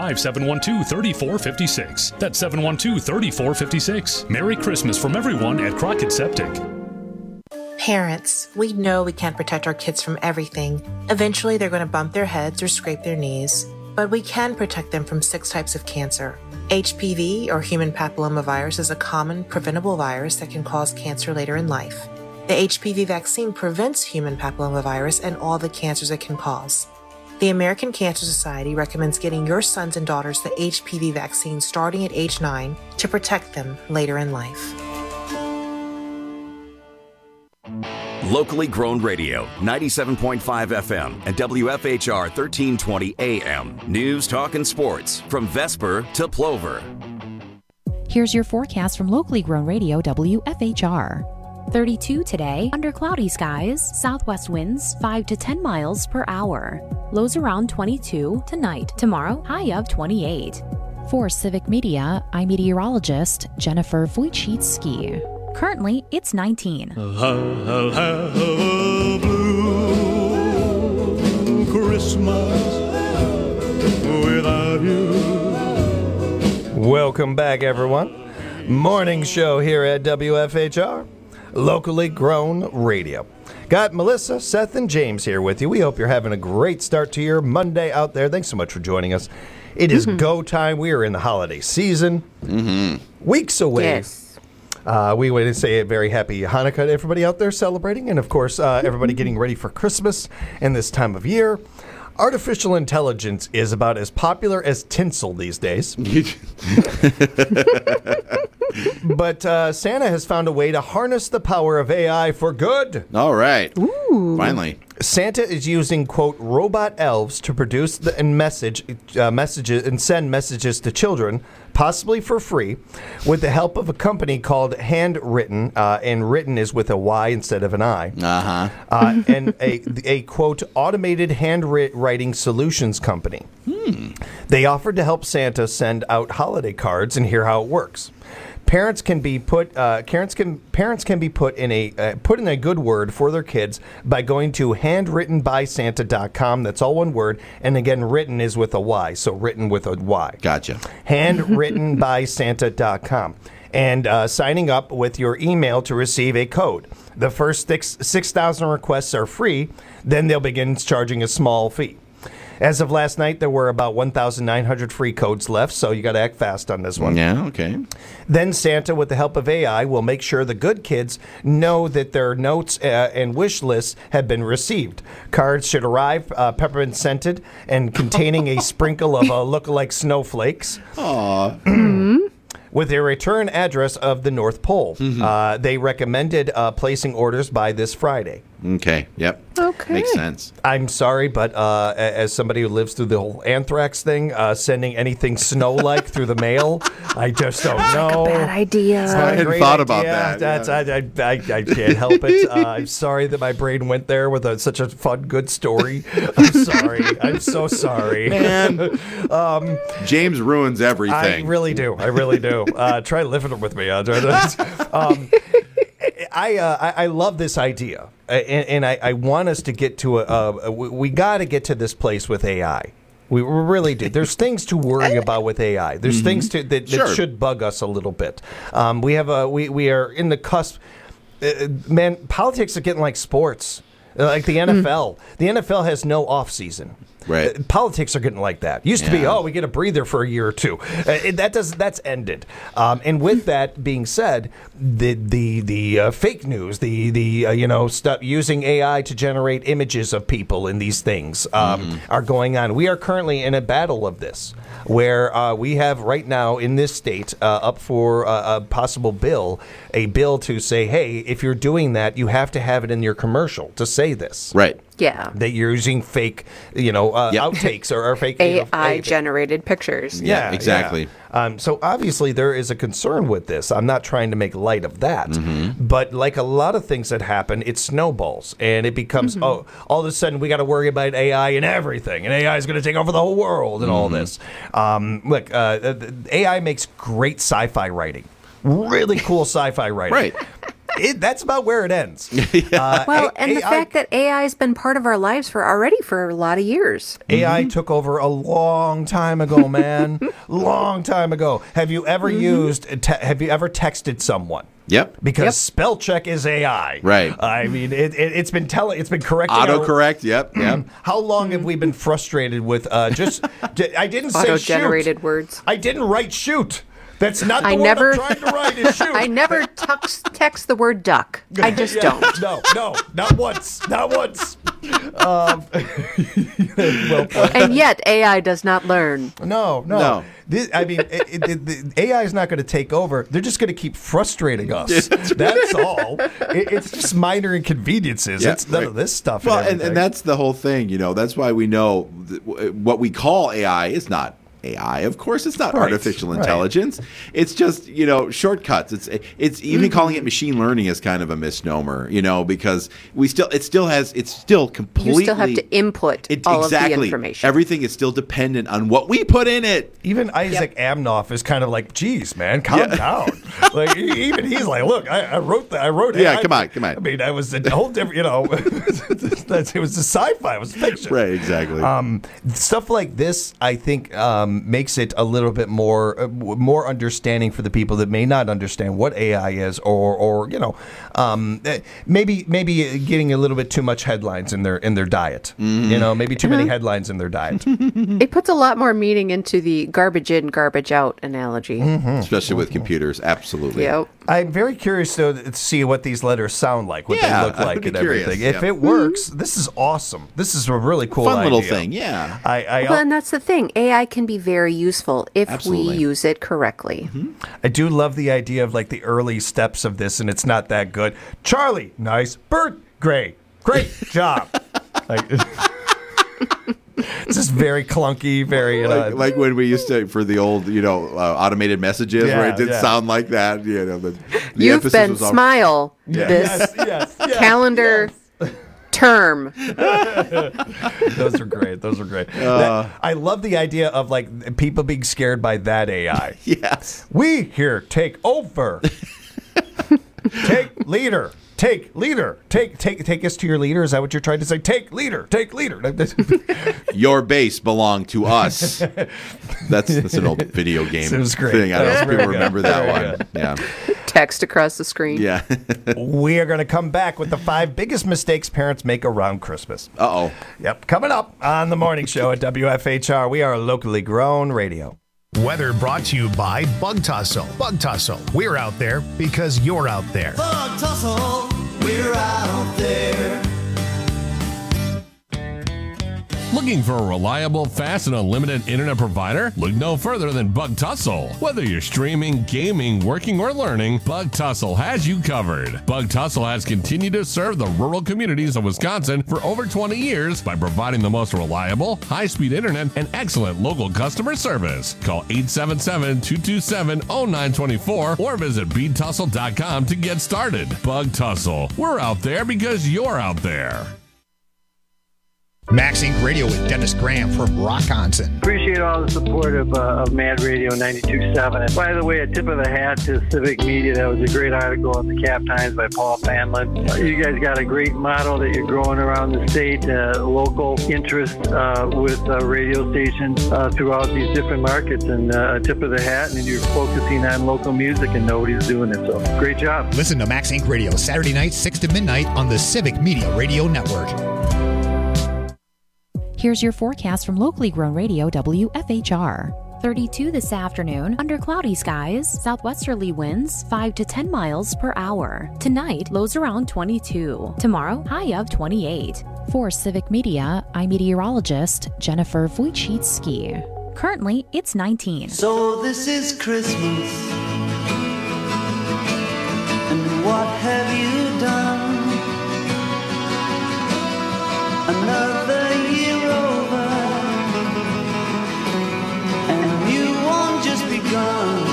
715-712-3456. That's 712-3456. Merry Christmas from everyone at Crockett Septic. Parents, we know we can't protect our kids from everything. Eventually, they're going to bump their heads or scrape their knees. But we can protect them from 6 types of cancer. HPV, or human papillomavirus, is a common preventable virus that can cause cancer later in life. The HPV vaccine prevents human papillomavirus and all the cancers it can cause. The American Cancer Society recommends getting your sons and daughters the HPV vaccine starting at age 9 to protect them later in life. Locally grown radio, 97.5 FM and WFHR 1320 AM. News, talk, and sports from Vesper to Plover. Here's your forecast from locally grown radio WFHR. 32 today, under cloudy skies, southwest winds 5 to 10 miles per hour. Lows around 22 tonight. Tomorrow, high of 28. For Civic Media, I'm meteorologist Jennifer Wojcicki. Currently, it's 19. I'll have a blue Christmas without you. Welcome back, everyone. Morning show here at WFHR, locally grown radio. Got Melissa, Seth, and James here with you. We hope you're having a great start to your Monday out there. Thanks so much for joining us. It is go time. We are in the holiday season. Weeks away. Yes. We want to say a very happy Hanukkah to everybody out there celebrating, and of course, everybody getting ready for Christmas and this time of year. Artificial intelligence is about as popular as tinsel these days. But Santa has found a way to harness the power of AI for good. All right. Ooh. Finally. Santa is using, quote, robot elves to produce messages and send messages to children, possibly for free, with the help of a company called Handwritten, and written is with a Y instead of an I. And a, quote, automated handwriting solutions company. They offered to help Santa send out holiday cards, and hear how it works. Parents can be put in a good word for their kids by going to handwrittenbysanta.com. That's all one word, and again, written is with a Y, so written with a Y. Gotcha. Handwrittenbysanta.com, and signing up with your email to receive a code. The first 6,000 requests are free. Then they'll begin charging a small fee. As of last night, there were about 1,900 free codes left, so you got to act fast on this one. Yeah, okay. Then Santa, with the help of AI, will make sure the good kids know that their notes and wish lists have been received. Cards should arrive peppermint scented and containing a sprinkle of look-alike snowflakes. Aww. With a return address of the North Pole. They recommended placing orders by this Friday. Okay. Yep. Okay. Makes sense. I'm sorry, but as somebody who lives through the whole anthrax thing, sending anything snow-like through the mail, I just don't know. Bad idea. I hadn't thought about that. That's, I can't help it. I'm sorry that my brain went there with such a fun, good story. I'm sorry. I'm so sorry. Man. James ruins everything. I really do. I really do. Try living with me. I love this idea, and I want us to get to we got to get to this place with AI. We really do. There's things to worry about with AI. There's things that should bug us a little bit. We are in the cusp. Man, politics are getting like sports, like the NFL. The NFL has no off season. Right. Politics are getting like that. Used to be, we get a breather for a year or two. That's ended. And with that being said, the fake news, stuff using AI to generate images of people in these things are going on. We are currently in a battle of this, where we have right now in this state up for a possible bill, a bill to say, hey, if you're doing that, you have to have it in your commercial to say this. Right. Yeah. That you're using fake, outtakes or fake AI-generated pictures. Yeah, exactly. Yeah. So obviously there is a concern with this. I'm not trying to make light of that. But like a lot of things that happen, it snowballs. And it becomes, all of a sudden we got to worry about AI and everything. And AI is going to take over the whole world and all this. Look, AI makes great sci-fi writing. Really cool sci-fi writing. Right. That's about where it ends. The fact that AI has been part of our lives for a lot of years. AI took over a long time ago, man. Long time ago. Have you ever have you ever texted someone? Yep. Because spell check is AI. Right. I mean, it's been correcting. Autocorrect. Yep. How long have we been frustrated with I didn't say auto-generated words. I didn't write shoot. That's not the word I'm trying to write is shoot. I never text the word duck. I just don't. No, not once. Not once. And yet AI does not learn. No. AI is not going to take over. They're just going to keep frustrating us. That's all. It's just minor inconveniences. It's none of this stuff. Well, and that's the whole thing. That's why we know what we call AI is not AI. Of course, it's not artificial intelligence. It's just shortcuts. It's even calling it machine learning is kind of a misnomer. Because it's still completely. You still have to input all of the information. Everything is still dependent on what we put in it. Even Isaac Amnoff is kind of like, geez, man, calm down. Like even he's like, look, I wrote that. I wrote it. Yeah, come on. I mean, I was a whole different. It was a sci-fi. It was fiction. Right. Exactly. Stuff like this, I think. Makes it a little bit more understanding for the people that may not understand what AI is, or maybe getting a little bit too much headlines in their diet. Maybe too many headlines in their diet. It puts a lot more meaning into the garbage in, garbage out analogy, especially with computers. Absolutely. Yep. I'm very curious to see what these letters sound like, what they look like, and everything. If it works, this is awesome. This is a really cool fun idea. Little thing. Yeah. And that's the thing. AI can be very useful if we use it correctly. I do love the idea of like the early steps of this, and it's not that good. Charlie, nice. Bert, great job. It's just very clunky, very like when we used to for the old automated messages where it did sound like that. The You've been smile this calendar. Term. Those are great. I love the idea of like people being scared by that AI. Yes. We here take over. Take leader. Take leader. Take us to your leader. Is that what you're trying to say? Take leader. Your base belonged to us. That's an old video game thing. I don't know if people remember that one. Yeah. text across the screen. Yeah. We are going to come back with the 5 biggest mistakes parents make around Christmas. Uh-oh. Yep. Coming up on the morning show at WFHR, we are locally grown radio. Weather brought to you by Bug Tussle. Bug Tussle, we're out there because you're out there. Bug Tussle, we're out there. Looking for a reliable, fast, and unlimited internet provider? Look no further than Bug Tussle. Whether you're streaming, gaming, working, or learning, Bug Tussle has you covered. Bug Tussle has continued to serve the rural communities of Wisconsin for over 20 years by providing the most reliable, high-speed internet and excellent local customer service. Call 877-227-0924 or visit BTussle.com to get started. Bug Tussle. We're out there because you're out there. Max Inc. Radio with Dennis Graham from Rockonson. Appreciate all the support of Mad Radio 92.7. And by the way, a tip of the hat to Civic Media. That was a great article in the Cap Times by Paul Fanlin. You guys got a great model that you're growing around the state, local interest with radio stations throughout these different markets. And a tip of the hat, and you're focusing on local music and nobody's doing it. So great job. Listen to Max Inc. Radio Saturday night, 6 to midnight on the Civic Media Radio Network. Here's your forecast from locally grown radio WFHR. 32 this afternoon, under cloudy skies, southwesterly winds 5 to 10 miles per hour. Tonight, lows around 22. Tomorrow, high of 28. For Civic Media, I'm meteorologist Jennifer Wojcicki. Currently, it's 19. So this is Christmas, and what have you done? Another year over, and a new one just begun.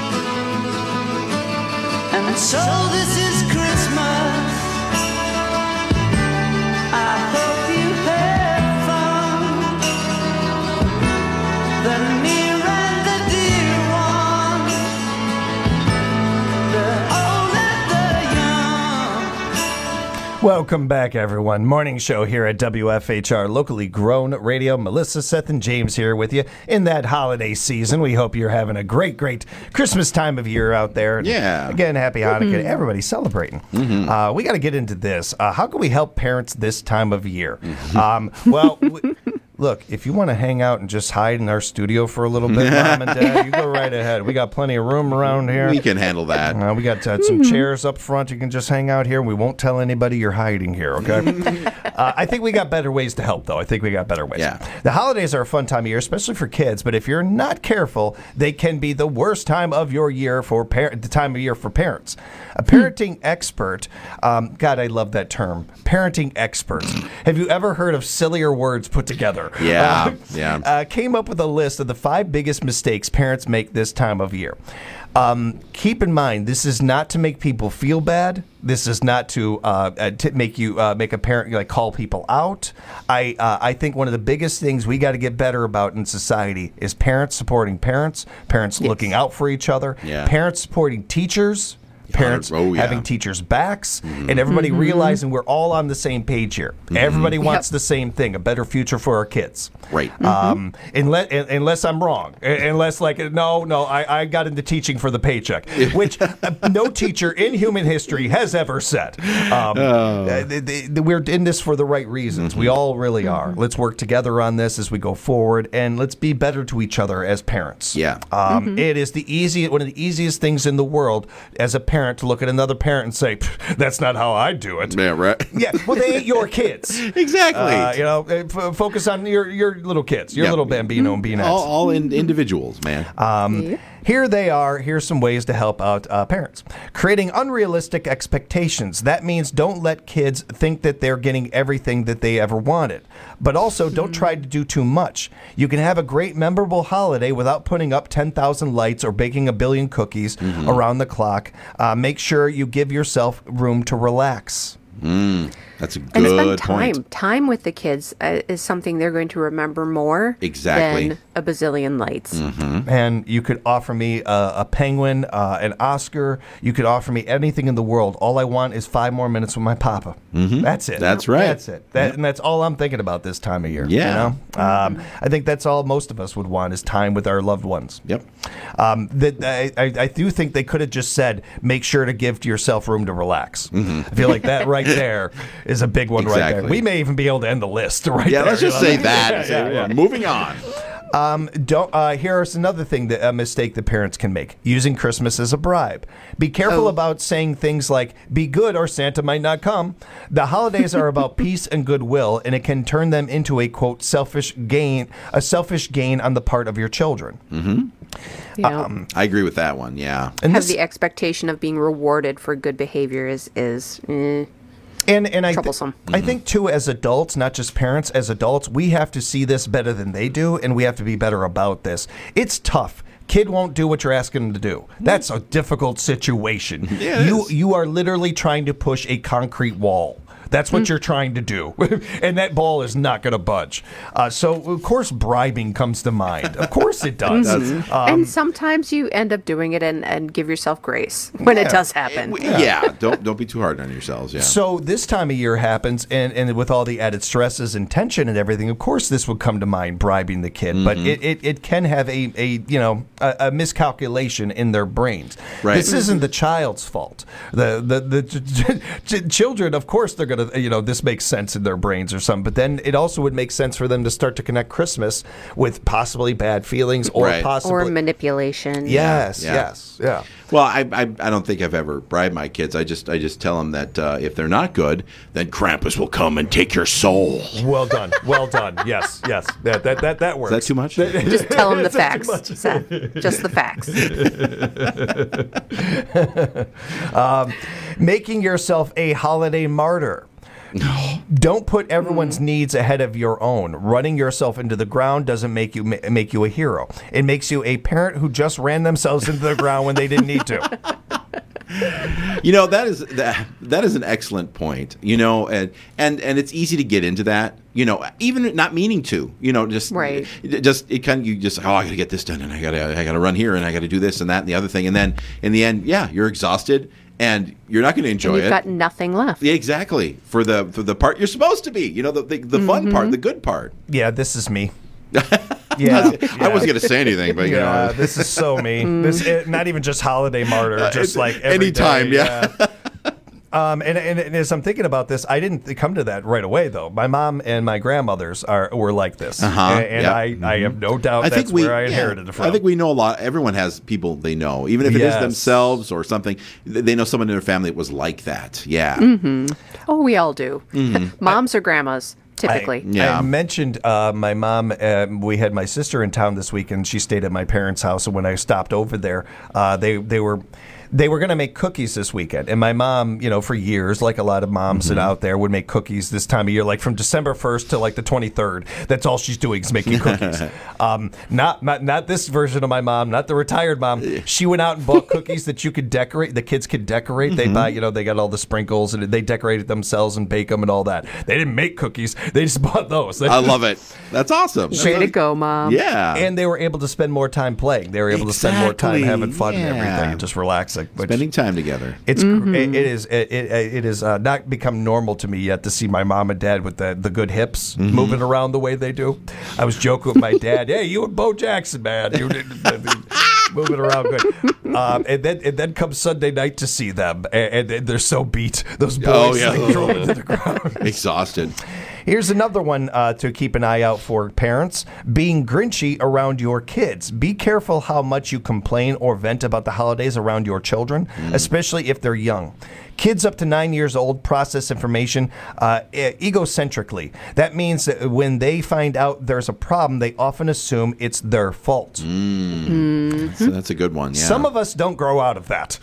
And so this is Christmas. I hope you had fun. The near and the dear one, the old and the young. Welcome back, everyone. Morning show here at WFHR, locally grown radio. Melissa, Seth, and James here with you in that holiday season. We hope you're having a great, great Christmas time of year out there. Yeah. Again, happy Hanukkah to everybody celebrating. Mm-hmm. We got to get into this. How can we help parents this time of year? Look, if you want to hang out and just hide in our studio for a little bit, Mom and Dad, you go right ahead. We got plenty of room around here. We can handle that. We got some chairs up front. You can just hang out here. We won't tell anybody you're hiding here, okay? I think we got better ways to help, though. I think we got better ways. Yeah. The holidays are a fun time of year, especially for kids, but if you're not careful, they can be the worst time of your year for the time of year for parents. A parenting expert, God, I love that term, parenting experts. Have you ever heard of sillier words put together? Yeah, came up with a list of the 5 biggest mistakes parents make this time of year. Keep in mind, this is not to make people feel bad. This is not to make a parent call people out. I think one of the biggest things we got to get better about in society is parents supporting parents, looking out for each other, parents supporting teachers. Parents having teachers' backs, and everybody realizing we're all on the same page here. Everybody wants the same thing, a better future for our kids. Right. Unless I'm wrong. Unless, no, I got into teaching for the paycheck, which no teacher in human history has ever said. We're in this for the right reasons. We all really are. Let's work together on this as we go forward, and let's be better to each other as parents. Yeah. It is one of the easiest things in the world as a parent to look at another parent and say, "That's not how I do it." Yeah, right. Yeah, well, they ain't your kids. Exactly. Focus on your little kids, your little Bambino and Beanettes. All individuals, man. Here they are. Here's some ways to help out parents. Creating unrealistic expectations. That means don't let kids think that they're getting everything that they ever wanted. But also don't try to do too much. You can have a great, memorable holiday without putting up 10,000 lights or baking a billion cookies around the clock. Make sure you give yourself room to relax. That's a good point. Time with the kids is something they're going to remember more than a bazillion lights. And you could offer me a penguin, an Oscar. You could offer me anything in the world. All I want is 5 more minutes with my papa. That's it. That's right. That's it. And that's all I'm thinking about this time of year. Yeah. I think that's all most of us would want is time with our loved ones. Yep. I do think they could have just said, make sure to give yourself room to relax. I feel like that right there is a big one right there. We may even be able to end the list right there. Yeah, let's just say that. Moving on. Here's another thing a mistake that parents can make: using Christmas as a bribe. Be careful about saying things like "be good" or "Santa might not come." The holidays are about peace and goodwill, and it can turn them into a quote selfish gain on the part of your children. I agree with that one. Yeah, and the expectation of being rewarded for good behavior is And troublesome. I think, too, as adults, not just parents, as adults, we have to see this better than they do, and we have to be better about this. It's tough. Kid won't do what you're asking him to do. That's a difficult situation. Yeah, you are literally trying to push a concrete wall. That's what you're trying to do. And that ball is not going to budge. So, of course, bribing comes to mind. Of course it does. And sometimes you end up doing it and give yourself grace when it does happen. Don't be too hard on yourselves. Yeah. So this time of year happens, and with all the added stresses and tension and everything, of course this would come to mind, bribing the kid. But it can have a miscalculation in their brains. Right. This isn't the child's fault. The children, of course, they're going to, this makes sense in their brains or something. But then it also would make sense for them to start to connect Christmas with possibly bad feelings or possibly manipulation. Yes. Well, I don't think I've ever bribed my kids. I just tell them that if they're not good, then Krampus will come and take your soul. Well done. Yes. That works. Is that too much? Just tell them the facts, Seth. Just the facts. Making yourself a holiday martyr. Don't put everyone's needs ahead of your own. Running yourself into the ground doesn't make you a hero. It makes you a parent who just ran themselves into the ground when they didn't need to. That is an excellent point. And it's easy to get into that. Even not meaning to. I got to get this done, and I got to run here, and I got to do this and that and the other thing, and then in the end, you're exhausted. And you're not going to enjoy it. You've got nothing left. Yeah, exactly. For the part you're supposed to be. The fun part, the good part. Yeah, this is me. I wasn't going to say anything, but this is so me. This not even just holiday martyr, just like every anytime. Day, And as I'm thinking about this, I didn't come to that right away, though. My mom and my grandmothers were like this. I have no doubt that's where I inherited it from. I think we know a lot. Everyone has people they know, even if it is themselves or something. They know someone in their family that was like that. Yeah. Mm-hmm. Oh, we all do. Moms or grandmas. Typically. I mentioned my mom. We had my sister in town this week, and she stayed at my parents' house. And when I stopped over there, they were going to make cookies this weekend. And my mom, for years, like a lot of moms out there, would make cookies this time of year, like from December 1st to like the 23rd. That's all she's doing is making cookies. Not this version of my mom, not the retired mom. She went out and bought cookies that you could decorate. The kids could decorate. They buy, they got all the sprinkles and they decorate it themselves and bake them and all that. They didn't make cookies. They just bought those. I love it. That's awesome. Way to go, Mom. Yeah. And they were able to spend more time playing. They were able to spend more time having fun and everything and just relaxing. Spending time together. It is not become normal to me yet to see my mom and dad with the good hips moving around the way they do. I was joking with my dad, hey, you and Bo Jackson, man. You moving around good. And then comes Sunday night to see them, and they're so beat. Those boys drove into the ground. Exhausted. Here's another one to keep an eye out for parents. Being grinchy around your kids. Be careful how much you complain or vent about the holidays around your children, especially if they're young. Kids up to 9 years old process information egocentrically. That means that when they find out there's a problem, they often assume it's their fault. So that's a good one. Yeah. Some of us don't grow out of that.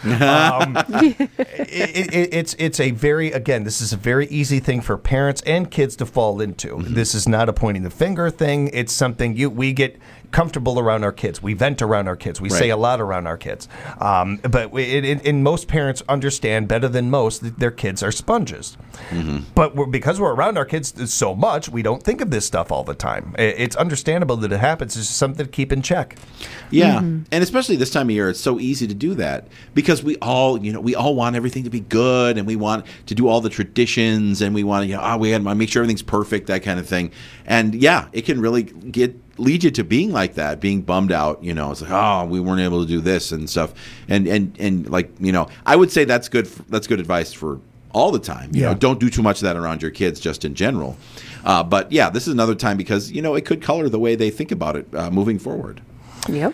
It's a very, again, this is a very easy thing for parents and kids to fall into. This is not a pointing the finger thing. It's something we get comfortable around our kids. We vent around our kids. We say a lot around our kids. But most parents understand better than most that their kids are sponges. But because we're around our kids so much, we don't think of this stuff all the time. It's understandable that it happens. It's just something to keep in check. Yeah, and especially this time of year, it's so easy to do that because we all want everything to be good, and we want to do all the traditions, and we want to, we want to make sure everything's perfect, that kind of thing. And it can really get lead you to being like that, being bummed out. It's like, oh, we weren't able to do this and stuff. And like, I would say that's good advice for all the time. You know, don't do too much of that around your kids, just in general. But yeah, this is another time because it could color the way they think about it moving forward. Yep.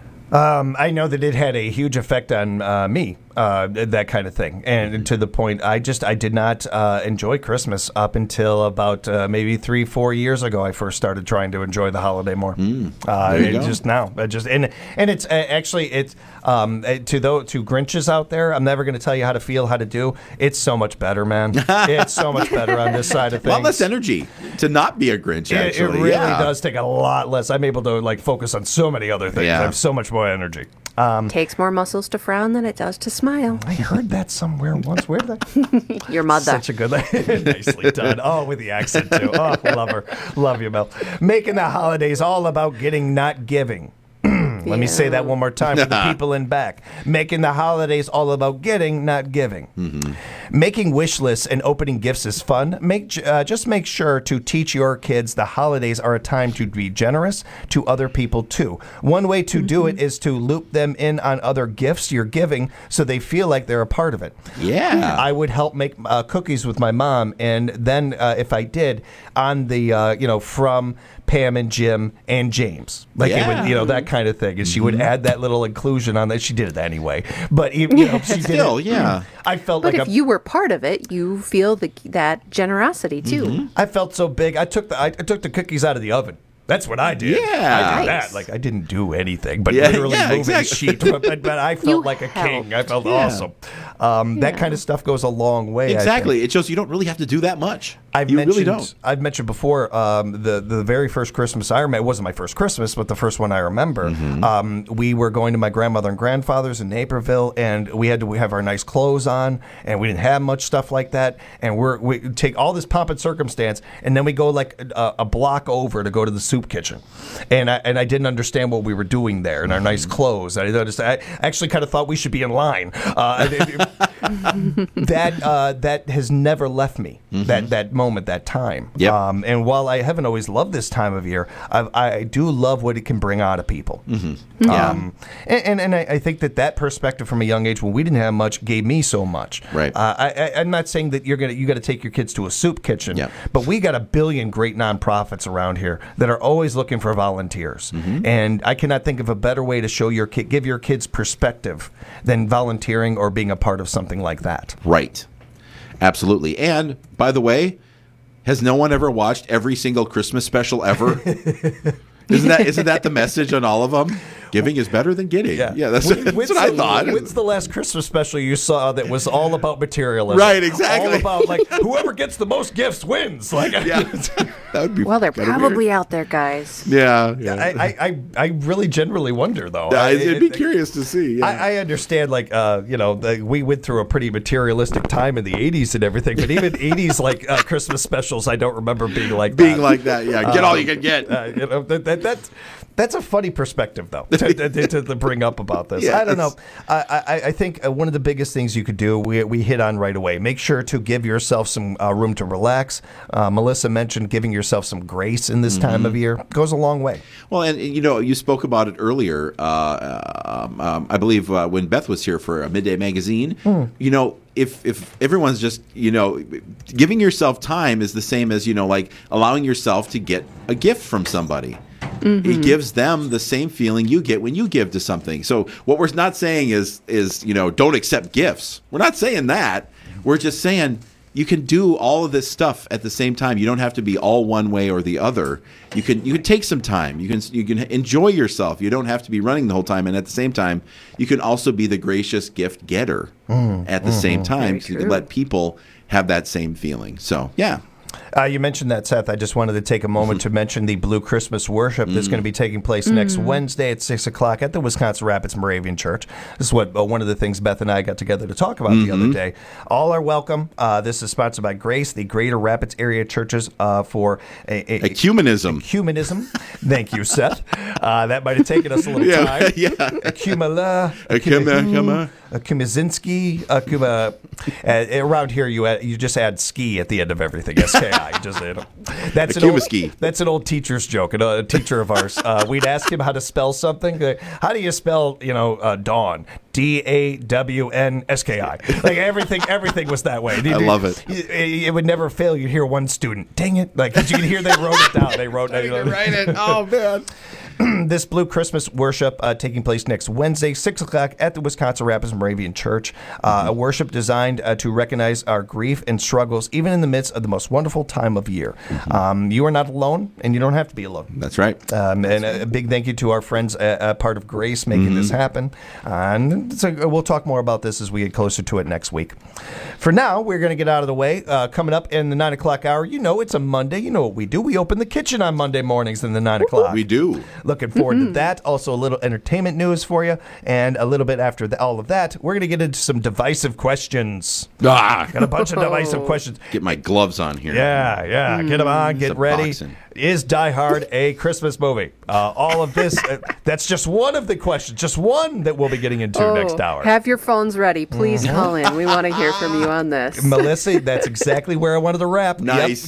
I know that it had a huge effect on me, that kind of thing. And to the point, I did not enjoy Christmas up until about maybe 3-4 years ago. I first started trying to enjoy the holiday more. There you go. Just now. And it's actually, it's to Grinches out there, I'm never going to tell you how to feel, how to do. It's so much better, man. It's so much better on this side of things. A lot less energy to not be a Grinch, actually. It really does take a lot less. I'm able to focus on so many other things. I have so much more energy. Takes more muscles to frown than it does to smile. I heard that somewhere once. Where did that? Your mother. Such a good, nicely done. Oh, with the accent too. Oh, love her. Love you, Mel. Making the holidays all about getting, not giving. Let me say that one more time for the people in back. Making the holidays all about getting, not giving. Mm-hmm. Making wish lists and opening gifts is fun. Just make sure to teach your kids the holidays are a time to be generous to other people too. One way to do it is to loop them in on other gifts you're giving so they feel like they're a part of it. Yeah. I would help make cookies with my mom, and then if I did, on the, from Pam and Jim and James. It would, that kind of thing. And she would add that little inclusion on that. She did it anyway. But, she still, did it. I felt but like if you were part of it, you feel that generosity, too. I felt so big. I took the cookies out of the oven. That's what I did. Yeah. I did that. I didn't do anything, but literally moving sheet. But I felt like a king. I felt awesome. That kind of stuff goes a long way. Exactly. It shows you don't really have to do that much. Really don't. I've mentioned before the very first Christmas I remember. It wasn't my first Christmas, but the first one I remember. We were going to my grandmother and grandfather's in Naperville, and we had to have our nice clothes on, and we didn't have much stuff like that. And we take all this pomp and circumstance, and then we go a block over to go to the soup kitchen, and I didn't understand what we were doing there in our nice clothes. I actually kind of thought we should be in line. That has never left me. That moment, that time. Yep. And while I haven't always loved this time of year, I do love what it can bring out of people. Yeah. And I think that perspective from a young age, when we didn't have much, gave me so much. Right. I'm not saying that you got to take your kids to a soup kitchen, but we got a billion great nonprofits around here that are always looking for volunteers. And I cannot think of a better way to give your kids perspective than volunteering or being a part of something like that. Right. Absolutely. And by the way, has no one ever watched every single Christmas special ever? Isn't that the message on all of them? Giving is better than getting. Yeah, that's what I thought. What's the last Christmas special you saw that was all about materialism? Right, exactly. All about whoever gets the most gifts wins. That would be. Well, they're probably out there, guys. Yeah. I really generally wonder though. I'd be curious to see. Yeah. I understand. We went through a pretty materialistic time in the '80s and everything, but even '80s Christmas specials, I don't remember being like that. Yeah. Get all you can get. That's a funny perspective, though, to bring up about this. Yes. I don't know. I think one of the biggest things you could do, we hit on right away. Make sure to give yourself some room to relax. Melissa mentioned giving yourself some grace in this time of year. Goes a long way. Well, and you spoke about it earlier. I believe when Beth was here for a Midday Magazine. If everyone's just giving yourself time is the same as allowing yourself to get a gift from somebody. It gives them the same feeling you get when you give to something. So what we're not saying is don't accept gifts. We're not saying that. We're just saying you can do all of this stuff at the same time. You don't have to be all one way or the other. You can take some time. You can enjoy yourself. You don't have to be running the whole time. And at the same time, you can also be the gracious gift getter at the same time to let people have that same feeling. So yeah. You mentioned that, Seth. I just wanted to take a moment to mention the Blue Christmas Worship that's going to be taking place next Wednesday at 6 o'clock at the Wisconsin Rapids Moravian Church. This is one of the things Beth and I got together to talk about the other day. All are welcome. This is sponsored by Grace, the Greater Rapids Area Churches for Ecumenism. Ecumenism. Thank you, Seth. That might have taken us a little time. Yeah. Akumazinski. Around here, you just add ski at the end of everything. SKI. Yeah, just that's that's an old teacher's joke. A teacher of ours, we'd ask him how to spell something. How do you spell, dawn? DAWNSKI. Like everything was that way. I love it. It would never fail. You'd hear one student, dang it, because you can hear they wrote it down. They wrote it. Write it. Oh man. This Blue Christmas worship taking place next Wednesday, 6 o'clock at the Wisconsin Rapids Moravian Church. A worship designed to recognize our grief and struggles, even in the midst of the most wonderful time of year. You are not alone, and you don't have to be alone. That's right. And a big thank you to our friends part of Grace making this happen. And so we'll talk more about this as we get closer to it next week. For now, we're going to get out of the way. Coming up in the 9 o'clock hour, it's a Monday. You know what we do. We open the kitchen on Monday mornings in the 9 o'clock. We do. Looking forward to that. Also, a little entertainment news for you. And a little bit after all of that, we're going to get into some divisive questions. Got a bunch of divisive questions. Get my gloves on here. Yeah. Get them on. Get ready. Boxing. Is Die Hard a Christmas movie? All of this, that's just one of the questions. Just one that we'll be getting into next hour. Have your phones ready. Please call in. We want to hear from you on this. Melissa, that's exactly where I wanted to wrap. Nice. Yep.